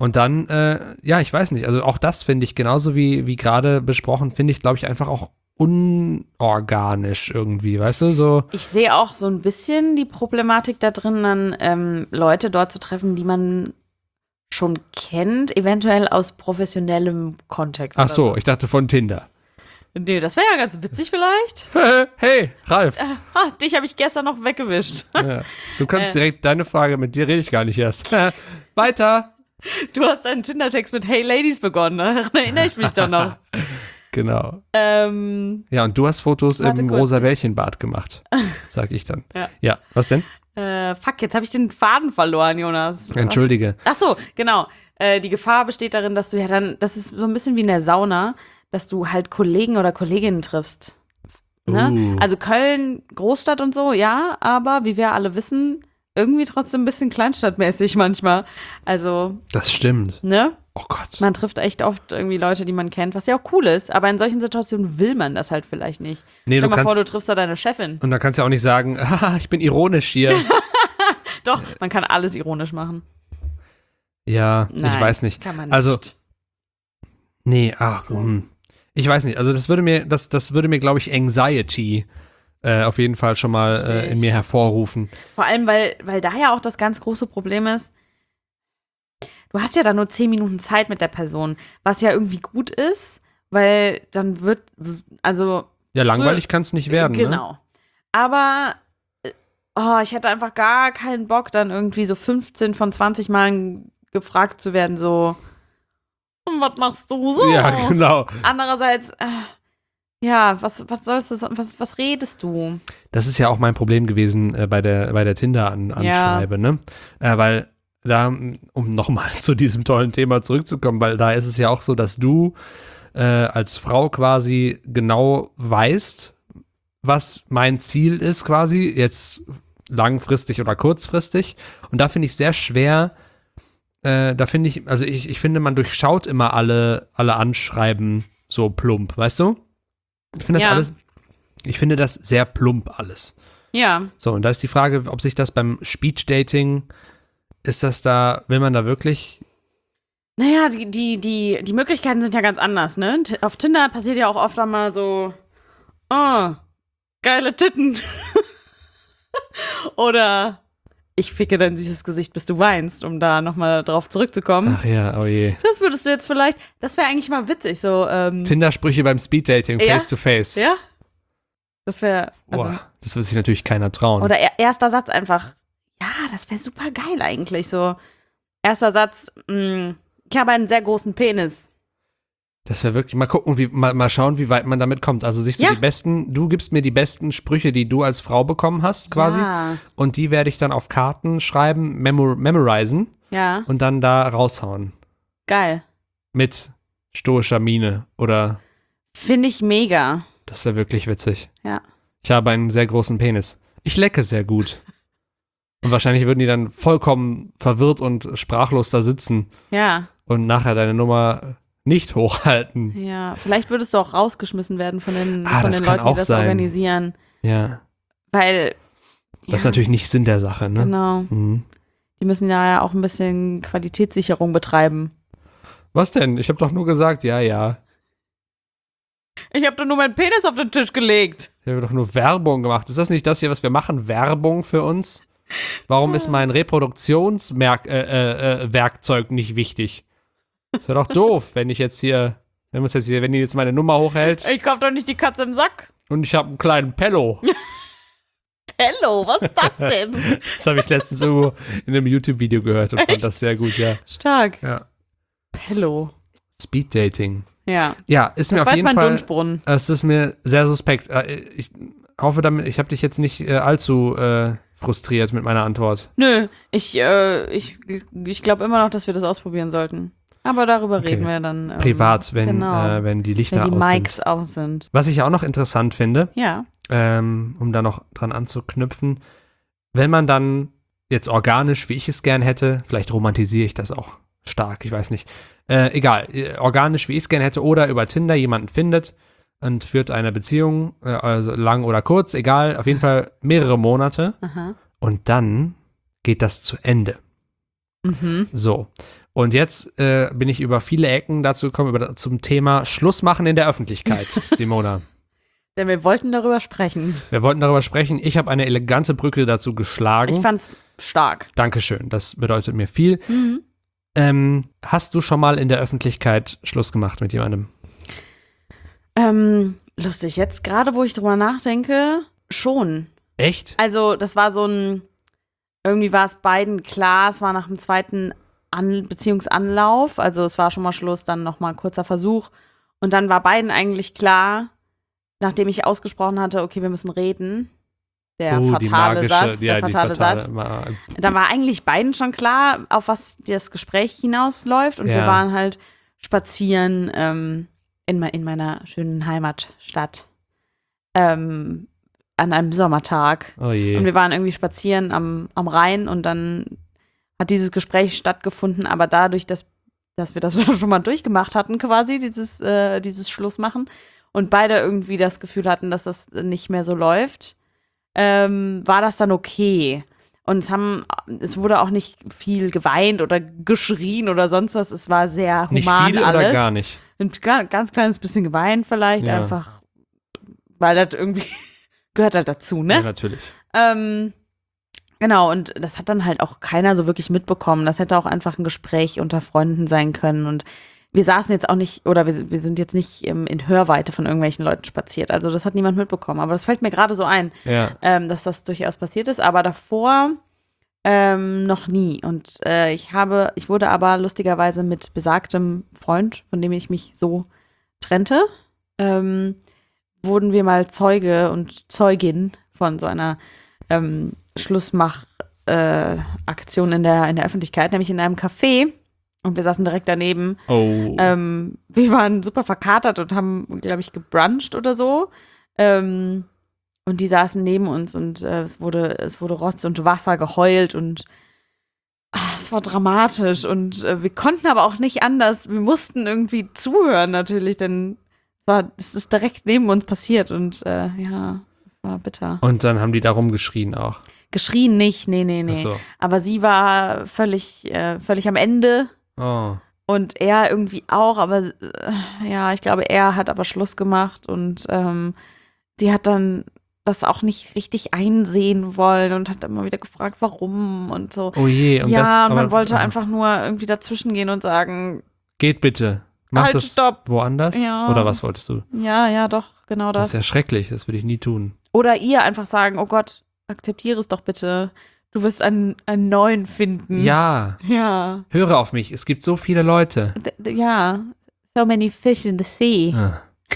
Speaker 1: Und dann, äh, ja, ich weiß nicht, also auch das finde ich genauso wie, wie gerade besprochen, finde ich, glaube ich, einfach auch unorganisch irgendwie, weißt du, so.
Speaker 2: Ich sehe auch so ein bisschen die Problematik da drin, dann ähm, Leute dort zu treffen, die man schon kennt, eventuell aus professionellem Kontext.
Speaker 1: Ach so, ich dachte von Tinder.
Speaker 2: Nee, das wäre ja ganz witzig vielleicht.
Speaker 1: Hey, Ralf.
Speaker 2: Äh, ah, dich habe ich gestern noch weggewischt.
Speaker 1: Ja, du kannst
Speaker 2: Äh.
Speaker 1: direkt, deine Frage, mit dir rede ich gar nicht erst. Weiter.
Speaker 2: Du hast einen Tinder-Text mit Hey Ladies begonnen, daran erinnere ich mich doch noch.
Speaker 1: Genau.
Speaker 2: Ähm,
Speaker 1: Ja, und du hast Fotos
Speaker 2: Warte
Speaker 1: im
Speaker 2: kurz.
Speaker 1: rosa Bällchenbad gemacht, sag ich dann.
Speaker 2: Ja.
Speaker 1: Ja, was denn?
Speaker 2: äh, fuck, jetzt habe ich den Faden verloren, Jonas.
Speaker 1: Entschuldige.
Speaker 2: Ach so, genau. Äh, die Gefahr besteht darin, dass du ja dann, das ist so ein bisschen wie in der Sauna, dass du halt Kollegen oder Kolleginnen triffst. Ne?
Speaker 1: Uh.
Speaker 2: Also Köln, Großstadt und so, ja, aber wie wir alle wissen, irgendwie trotzdem ein bisschen kleinstadtmäßig manchmal. Also,
Speaker 1: Das stimmt.
Speaker 2: ne?
Speaker 1: Oh Gott.
Speaker 2: Man trifft echt oft irgendwie Leute, die man kennt, was ja auch cool ist, aber in solchen Situationen will man das halt vielleicht nicht.
Speaker 1: Nee,
Speaker 2: Stell
Speaker 1: du
Speaker 2: mal vor, du
Speaker 1: kannst,
Speaker 2: triffst da deine Chefin.
Speaker 1: und dann kannst du ja auch nicht sagen, haha, ich bin ironisch hier.
Speaker 2: Doch, man kann alles ironisch machen.
Speaker 1: Ja,
Speaker 2: Nein,
Speaker 1: ich weiß nicht.
Speaker 2: Kann man nicht.
Speaker 1: Also, nee, ach, hm. Ich weiß nicht. Also das würde mir, das, das würde mir, glaube ich, Anxiety äh, auf jeden Fall schon mal
Speaker 2: Versteh
Speaker 1: äh, in
Speaker 2: ich.
Speaker 1: mir hervorrufen.
Speaker 2: Vor allem, weil, weil da ja auch das ganz große Problem ist, du hast ja dann nur zehn Minuten Zeit mit der Person, was ja irgendwie gut ist, weil dann wird, also
Speaker 1: Ja, langweilig kann es nicht werden. Ne?
Speaker 2: genau. Aber äh, oh, ich hätte einfach gar keinen Bock, dann irgendwie so fünfzehn von zwanzig Mal gefragt zu werden, so, was machst du so?
Speaker 1: Ja, genau.
Speaker 2: Andererseits, äh, ja, was, was sollst du, was, was redest du?
Speaker 1: Das ist ja auch mein Problem gewesen äh, bei der, bei der Tinder-Anschreibe, ne? Äh, weil da, um nochmal zu diesem tollen Thema zurückzukommen, weil da ist es ja auch so, dass du äh, als Frau quasi genau weißt, was mein Ziel ist quasi, jetzt langfristig oder kurzfristig. Und da finde ich sehr schwer, äh, da finde ich, also ich, ich finde, man durchschaut immer alle, alle Anschreiben so plump, weißt du? Ich finde das
Speaker 2: Ja.
Speaker 1: alles, ich finde das sehr plump alles.
Speaker 2: Ja,
Speaker 1: So, und da ist die Frage, ob sich das beim Speed-Dating, ist das da, will man da wirklich,
Speaker 2: naja, die, die, die, die Möglichkeiten sind ja ganz anders, ne? T- Auf Tinder passiert ja auch oft einmal so, oh, geile Titten. Oder ich ficke dein süßes Gesicht, bis du weinst, um da nochmal drauf zurückzukommen.
Speaker 1: ach ja, oh je.
Speaker 2: Das würdest du jetzt vielleicht, das wäre eigentlich mal witzig, so, ähm,
Speaker 1: Tinder-Sprüche beim Speed-Dating,
Speaker 2: Ja.
Speaker 1: face-to-face.
Speaker 2: ja? Das wäre, also,
Speaker 1: Boah, das wird sich natürlich keiner trauen.
Speaker 2: oder er, erster Satz einfach, ja, das wäre super geil eigentlich, so. Erster Satz, mh, ich habe einen sehr großen Penis.
Speaker 1: Das wäre wirklich, mal gucken, wie, mal, mal schauen, wie weit man damit kommt. Also siehst du
Speaker 2: Ja.
Speaker 1: die besten, du gibst mir die besten Sprüche, die du als Frau bekommen hast, quasi.
Speaker 2: Ja,
Speaker 1: Und die werde ich dann auf Karten schreiben, memor memorisen
Speaker 2: ja,
Speaker 1: und dann da raushauen.
Speaker 2: geil.
Speaker 1: Mit stoischer Miene. Oder,
Speaker 2: Finde ich mega.
Speaker 1: das wäre wirklich witzig.
Speaker 2: Ja.
Speaker 1: Ich habe einen sehr großen Penis. Ich lecke sehr gut. Und wahrscheinlich würden die dann vollkommen verwirrt und sprachlos da sitzen
Speaker 2: Ja,
Speaker 1: und nachher deine Nummer nicht hochhalten.
Speaker 2: ja. Vielleicht würdest du auch rausgeschmissen werden von den,
Speaker 1: Ah,
Speaker 2: von
Speaker 1: das
Speaker 2: den
Speaker 1: kann
Speaker 2: Leuten, die
Speaker 1: auch
Speaker 2: das
Speaker 1: sein.
Speaker 2: organisieren.
Speaker 1: Ja,
Speaker 2: Weil,
Speaker 1: das
Speaker 2: ja,
Speaker 1: ist natürlich nicht Sinn der Sache, ne?
Speaker 2: genau.
Speaker 1: Mhm.
Speaker 2: Die müssen ja auch ein bisschen Qualitätssicherung betreiben.
Speaker 1: Was denn? Ich habe doch nur gesagt, ja, ja.
Speaker 2: Ich habe doch nur meinen Penis auf den Tisch gelegt.
Speaker 1: Ich habe doch nur Werbung gemacht. Ist das nicht das hier, was wir machen? Werbung für uns? Warum ist mein Reproduktionswerkzeug äh, äh, Werkzeug nicht wichtig? Das wäre doch doof, wenn ich jetzt hier, wenn wir jetzt hier, wenn die jetzt meine Nummer hochhält
Speaker 2: Ich kauf doch nicht die Katze im Sack.
Speaker 1: und ich habe einen kleinen Pello.
Speaker 2: Hello, was ist das denn?
Speaker 1: Das habe ich letztens irgendwo in einem YouTube-Video gehört und fand
Speaker 2: Echt?
Speaker 1: das sehr gut, ja.
Speaker 2: Stark.
Speaker 1: ja.
Speaker 2: Hello.
Speaker 1: Speed Dating.
Speaker 2: Ja.
Speaker 1: Ja, ist mir
Speaker 2: Das
Speaker 1: auf
Speaker 2: war jetzt
Speaker 1: jeden
Speaker 2: mein
Speaker 1: Fall.
Speaker 2: Dunstbrunnen.
Speaker 1: Es ist mir sehr suspekt. Äh, Ich hoffe damit, ich habe dich jetzt nicht äh, allzu äh, frustriert mit meiner Antwort.
Speaker 2: Nö, ich, äh, ich, ich glaube immer noch, dass wir das ausprobieren sollten. Aber darüber
Speaker 1: Okay.
Speaker 2: reden wir dann. Ähm,
Speaker 1: Privat, wenn,
Speaker 2: genau.
Speaker 1: äh, wenn die Lichter
Speaker 2: wenn die
Speaker 1: aus
Speaker 2: Mics
Speaker 1: sind.
Speaker 2: aus sind.
Speaker 1: Was ich auch noch interessant finde,
Speaker 2: Ja.
Speaker 1: ähm, um da noch dran anzuknüpfen, wenn man dann jetzt organisch, wie ich es gern hätte, vielleicht romantisiere ich das auch stark, ich weiß nicht, äh, egal, äh, organisch, wie ich es gern hätte, oder über Tinder jemanden findet und führt eine Beziehung, äh, also lang oder kurz, egal, auf jeden Fall mehrere Monate
Speaker 2: Aha.
Speaker 1: und dann geht das zu Ende.
Speaker 2: Mhm.
Speaker 1: So. Und jetzt äh, bin ich über viele Ecken dazu gekommen, über, zum Thema Schluss machen in der Öffentlichkeit, Simona.
Speaker 2: Denn wir wollten darüber sprechen.
Speaker 1: Wir wollten darüber sprechen. Ich habe eine elegante Brücke dazu geschlagen.
Speaker 2: Ich fand's stark.
Speaker 1: Dankeschön, das bedeutet mir viel.
Speaker 2: Mhm.
Speaker 1: Ähm, hast du schon mal in der Öffentlichkeit Schluss gemacht mit jemandem?
Speaker 2: Ähm, lustig, jetzt gerade, wo ich drüber nachdenke, schon.
Speaker 1: Echt?
Speaker 2: Also, das war so ein, irgendwie war es beiden klar, es war nach dem zweiten An- Beziehungsanlauf, also es war schon mal Schluss, dann nochmal ein kurzer Versuch. Und dann war beiden eigentlich klar, nachdem ich ausgesprochen hatte, okay, wir müssen reden, der
Speaker 1: oh,
Speaker 2: fatale
Speaker 1: magische,
Speaker 2: Satz,
Speaker 1: ja,
Speaker 2: der fatale, fatale Satz.
Speaker 1: Ma-
Speaker 2: Da war eigentlich beiden schon klar, auf was das Gespräch hinausläuft. Und
Speaker 1: ja.
Speaker 2: wir waren halt spazieren ähm, in, me- in meiner schönen Heimatstadt ähm, an einem Sommertag.
Speaker 1: Oh je.
Speaker 2: Und wir waren irgendwie spazieren am, am Rhein und dann hat dieses Gespräch stattgefunden, aber dadurch, dass, dass wir das schon mal durchgemacht hatten, quasi, dieses, äh, dieses Schlussmachen, und beide irgendwie das Gefühl hatten, dass das nicht mehr so läuft, ähm, war das dann okay. Und es haben, es wurde auch nicht viel geweint oder geschrien oder sonst was. Es war sehr human
Speaker 1: nicht viel
Speaker 2: alles.
Speaker 1: Oder gar nicht?
Speaker 2: Ein ga- ganz kleines bisschen geweint vielleicht,
Speaker 1: Ja.
Speaker 2: einfach, weil das irgendwie gehört halt dazu, ne?
Speaker 1: Ja, natürlich.
Speaker 2: Ähm, genau, und das hat dann halt auch keiner so wirklich mitbekommen. Das hätte auch einfach ein Gespräch unter Freunden sein können. Und wir saßen jetzt auch nicht, oder wir, wir sind jetzt nicht ähm, in Hörweite von irgendwelchen Leuten spaziert. Also das hat niemand mitbekommen. Aber das fällt mir gerade so ein,
Speaker 1: Ja.
Speaker 2: ähm, dass das durchaus passiert ist. Aber davor ähm, noch nie. Und äh, ich habe, ich wurde aber lustigerweise mit besagtem Freund, von dem ich mich so trennte, ähm, wurden wir mal Zeuge und Zeugin von so einer ähm, Schlussmach-Aktion äh, in, der, in der Öffentlichkeit, nämlich in einem Café. Und wir saßen direkt daneben.
Speaker 1: Oh.
Speaker 2: Ähm, wir waren super verkatert und haben, glaube ich, gebruncht oder so. Ähm, und die saßen neben uns und äh, es wurde, es wurde Rotz und Wasser geheult und ach, es war dramatisch. Und äh, wir konnten aber auch nicht anders. Wir mussten irgendwie zuhören natürlich, denn es, war, es ist direkt neben uns passiert und äh, ja, es war bitter.
Speaker 1: Und dann haben die da rumgeschrien auch.
Speaker 2: Geschrien nicht, nee, nee, nee.
Speaker 1: Ach so.
Speaker 2: Aber sie war völlig, äh, völlig am Ende.
Speaker 1: Oh.
Speaker 2: Und er irgendwie auch, aber äh, ja, ich glaube, er hat aber Schluss gemacht und ähm, sie hat dann das auch nicht richtig einsehen wollen und hat immer wieder gefragt, warum und so.
Speaker 1: Oh je. Und
Speaker 2: ja,
Speaker 1: das,
Speaker 2: und
Speaker 1: aber,
Speaker 2: man wollte
Speaker 1: ah,
Speaker 2: einfach nur irgendwie dazwischen gehen und sagen,
Speaker 1: Geht bitte. Mach
Speaker 2: halt,
Speaker 1: das
Speaker 2: stopp.
Speaker 1: woanders?
Speaker 2: Ja.
Speaker 1: Oder was wolltest du?
Speaker 2: Ja, ja, doch, genau
Speaker 1: Das
Speaker 2: das.
Speaker 1: ist ja schrecklich. Das würde ich nie tun.
Speaker 2: Oder ihr einfach sagen, oh Gott, akzeptiere es doch bitte. Du wirst einen, einen neuen finden.
Speaker 1: Ja.
Speaker 2: Ja.
Speaker 1: Höre auf mich. Es gibt so viele Leute.
Speaker 2: D- d- Ja. So many fish in the sea.
Speaker 1: Ah.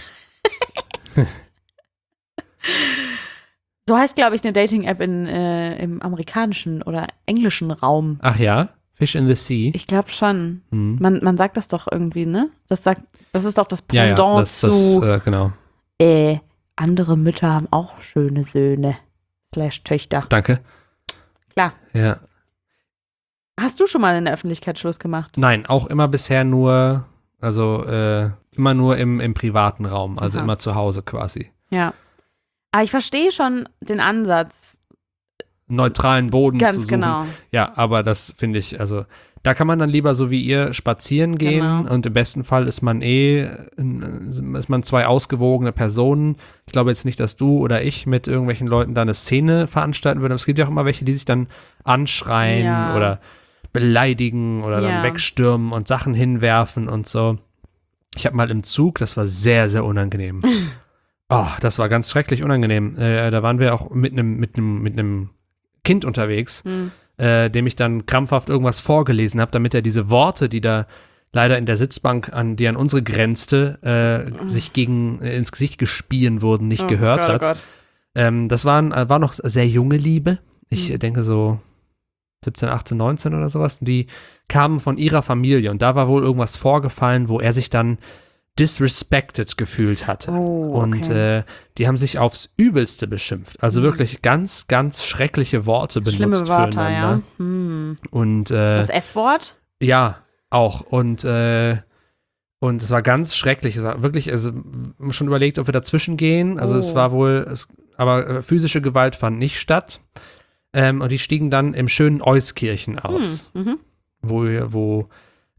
Speaker 2: So heißt, glaube ich, eine Dating-App in, äh, im amerikanischen oder englischen Raum.
Speaker 1: Ach ja? Fish in the Sea?
Speaker 2: Ich glaube schon.
Speaker 1: Hm.
Speaker 2: Man, man sagt das doch irgendwie, ne? Das sagt, das ist doch das
Speaker 1: Ja,
Speaker 2: Pendant
Speaker 1: ja, das,
Speaker 2: zu
Speaker 1: das, äh, genau.
Speaker 2: äh, andere Mütter haben auch schöne Söhne. Slash Töchter.
Speaker 1: Danke.
Speaker 2: Klar.
Speaker 1: Ja.
Speaker 2: Hast du schon mal in der Öffentlichkeit Schluss gemacht?
Speaker 1: Nein, auch immer bisher nur, also äh, immer nur im, im privaten Raum, also
Speaker 2: Aha.
Speaker 1: immer zu Hause quasi.
Speaker 2: Ja. Aber ich verstehe schon den Ansatz.
Speaker 1: Neutralen Boden
Speaker 2: Ganz
Speaker 1: zu suchen.
Speaker 2: genau.
Speaker 1: Ja, aber das finde ich, also da kann man dann lieber so wie ihr spazieren gehen
Speaker 2: Genau.
Speaker 1: und im besten Fall ist man eh, ist man zwei ausgewogene Personen. Ich glaube jetzt nicht, dass du oder ich mit irgendwelchen Leuten da eine Szene veranstalten würden. Es gibt ja auch immer welche, die sich dann anschreien
Speaker 2: Ja.
Speaker 1: oder beleidigen oder
Speaker 2: Ja.
Speaker 1: dann wegstürmen und Sachen hinwerfen und so. Ich habe mal im Zug, das war sehr, sehr unangenehm. Oh, das war ganz schrecklich unangenehm. Äh, da waren wir auch mit einem mit einem mit einem Kind unterwegs,
Speaker 2: Hm.
Speaker 1: äh, dem ich dann krampfhaft irgendwas vorgelesen habe, damit er diese Worte, die da leider in der Sitzbank, an die an unsere grenzte, äh, sich gegen äh, ins Gesicht gespien wurden, nicht
Speaker 2: Oh
Speaker 1: gehört
Speaker 2: Gott, oh
Speaker 1: hat.
Speaker 2: Gott.
Speaker 1: Ähm, das waren, äh, war noch sehr junge Liebe. Ich
Speaker 2: Hm.
Speaker 1: äh, denke so siebzehn, achtzehn, neunzehn oder sowas. Die kamen von ihrer Familie und da war wohl irgendwas vorgefallen, wo er sich dann disrespected gefühlt hatte.
Speaker 2: Oh,
Speaker 1: Und
Speaker 2: okay.
Speaker 1: äh, die haben sich aufs Übelste beschimpft. Also
Speaker 2: Mhm.
Speaker 1: wirklich ganz, ganz schreckliche Worte benutzt
Speaker 2: Schlimme Wörter,
Speaker 1: füreinander.
Speaker 2: ja. Hm.
Speaker 1: Und äh,
Speaker 2: Das F-Wort?
Speaker 1: ja, auch. Und äh, und es war ganz schrecklich. Es war wirklich, also wir haben schon überlegt, ob wir dazwischen gehen. Also
Speaker 2: Oh.
Speaker 1: es war wohl, es, aber äh, physische Gewalt fand nicht statt. Ähm, und die stiegen dann im schönen Euskirchen aus,
Speaker 2: Hm. Mhm.
Speaker 1: wo, wo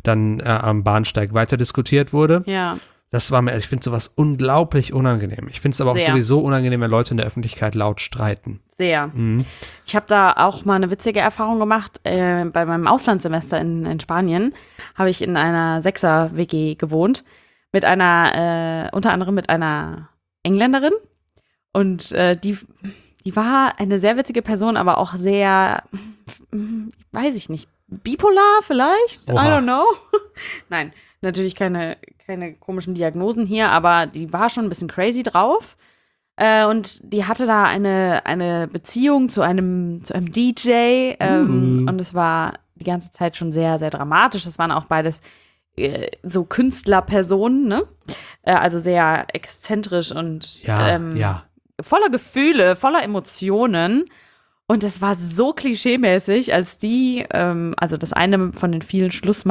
Speaker 1: dann äh, am Bahnsteig weiter diskutiert wurde.
Speaker 2: Ja.
Speaker 1: Das war mir, ich finde sowas unglaublich unangenehm. Ich finde es aber auch
Speaker 2: Sehr.
Speaker 1: sowieso unangenehm, wenn Leute in der Öffentlichkeit laut streiten.
Speaker 2: Sehr.
Speaker 1: Mhm.
Speaker 2: Ich habe da auch mal eine witzige Erfahrung gemacht. Äh, bei meinem Auslandssemester in, in Spanien habe ich in einer Sechser-W G gewohnt. Mit einer, äh, unter anderem mit einer Engländerin. Und äh, die, die war eine sehr witzige Person, aber auch sehr, weiß ich nicht, bipolar vielleicht?
Speaker 1: Oha.
Speaker 2: I don't know. Nein, natürlich keine, keine komischen Diagnosen hier, aber die war schon ein bisschen crazy drauf. Äh, und die hatte da eine, eine Beziehung zu einem, zu einem D J. Ähm,
Speaker 1: Uh.
Speaker 2: Und es war die ganze Zeit schon sehr, sehr dramatisch. Es waren auch beides äh, so Künstlerpersonen, ne? Äh, also sehr exzentrisch und
Speaker 1: Ja,
Speaker 2: ähm,
Speaker 1: ja.
Speaker 2: voller Gefühle, voller Emotionen. Und es war so klischeemäßig, als die, ähm, also das eine von den vielen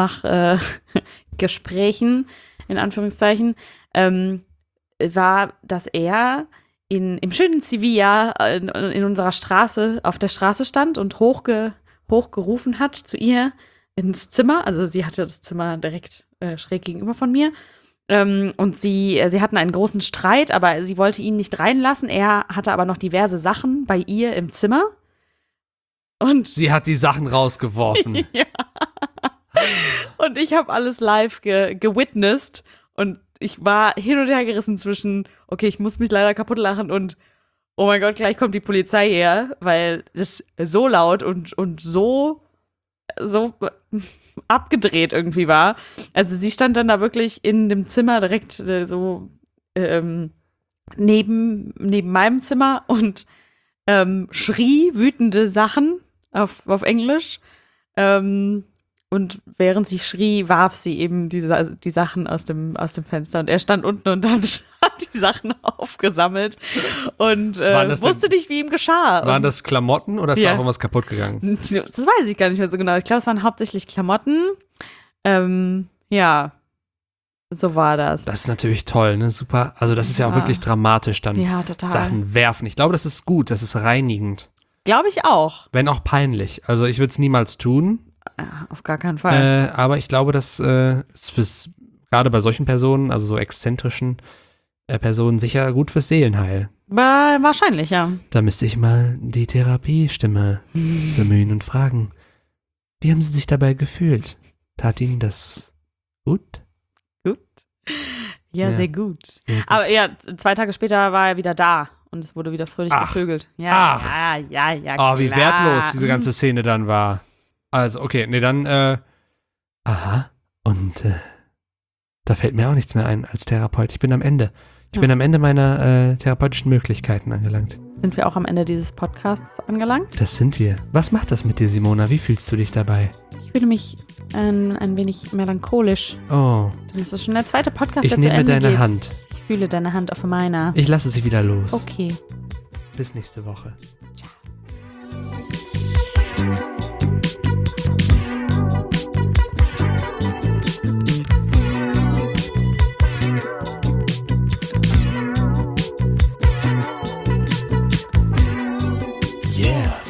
Speaker 2: Schlussmach-Gesprächen, äh, in Anführungszeichen, ähm, war, dass er in, im schönen Sevilla in, in unserer Straße, auf der Straße stand und hochge, hochgerufen hat zu ihr ins Zimmer. Also sie hatte das Zimmer direkt äh, schräg gegenüber von mir. Ähm, und sie, sie hatten einen großen Streit, aber sie wollte ihn nicht reinlassen. Er hatte aber noch diverse Sachen bei ihr im Zimmer. Und
Speaker 1: Sie hat die Sachen rausgeworfen.
Speaker 2: ja. Und ich habe alles live ge gewitnessed und ich war hin und her gerissen zwischen, okay, ich muss mich leider kaputt lachen und oh mein Gott, gleich kommt die Polizei her, weil das so laut und, und so, so abgedreht irgendwie war. Also sie stand dann da wirklich in dem Zimmer direkt äh, so ähm, neben, neben meinem Zimmer und ähm, schrie wütende Sachen auf, auf Englisch. Ähm, und während sie schrie, warf sie eben die, die Sachen aus dem, aus dem Fenster. Und er stand unten und hat die Sachen aufgesammelt und äh, wusste denn, nicht, wie ihm geschah.
Speaker 1: Waren
Speaker 2: und,
Speaker 1: das Klamotten oder ist
Speaker 2: ja.
Speaker 1: da auch irgendwas kaputt gegangen?
Speaker 2: Das weiß ich gar nicht mehr so genau. Ich glaube, es waren hauptsächlich Klamotten. Ähm, ja, so war das.
Speaker 1: Das ist natürlich toll, ne? Super. Also das ist ja, ja auch wirklich dramatisch dann.
Speaker 2: Ja, total.
Speaker 1: Sachen werfen. Ich glaube, das ist gut, das ist reinigend.
Speaker 2: Glaube ich auch.
Speaker 1: Wenn auch peinlich. Also ich würde es niemals tun.
Speaker 2: Ja, auf gar keinen Fall.
Speaker 1: Äh, aber ich glaube, das äh, ist fürs, gerade bei solchen Personen, also so exzentrischen äh, Personen, sicher gut fürs Seelenheil.
Speaker 2: Ba- wahrscheinlich, ja.
Speaker 1: Da müsste ich mal die Therapiestimme bemühen und fragen, wie haben Sie sich dabei gefühlt? Tat Ihnen das gut?
Speaker 2: Gut. Ja,
Speaker 1: Ja.
Speaker 2: sehr gut.
Speaker 1: Sehr gut.
Speaker 2: Aber ja, zwei Tage später war er wieder da und es wurde wieder fröhlich
Speaker 1: Ach.
Speaker 2: gevögelt. Ja,
Speaker 1: Ach.
Speaker 2: ja, ja, ja,
Speaker 1: Oh,
Speaker 2: klar.
Speaker 1: wie wertlos diese ganze Szene dann war. Also, okay, nee, dann, äh, aha, und äh, da fällt mir auch nichts mehr ein als Therapeut. Ich bin am Ende. Ich
Speaker 2: Ja.
Speaker 1: bin am Ende meiner äh, therapeutischen Möglichkeiten angelangt.
Speaker 2: Sind wir auch am Ende dieses Podcasts angelangt?
Speaker 1: Das sind wir. Was macht das mit dir, Simona? Wie fühlst du dich dabei?
Speaker 2: Ich fühle mich ein, ein wenig melancholisch.
Speaker 1: Oh,
Speaker 2: Das ist schon der zweite Podcast,
Speaker 1: ich
Speaker 2: der zu
Speaker 1: nehme
Speaker 2: Ende
Speaker 1: deine
Speaker 2: geht.
Speaker 1: Hand.
Speaker 2: Ich fühle deine Hand auf meiner.
Speaker 1: Ich lasse sie wieder los.
Speaker 2: Okay.
Speaker 1: Bis nächste Woche. Yeah.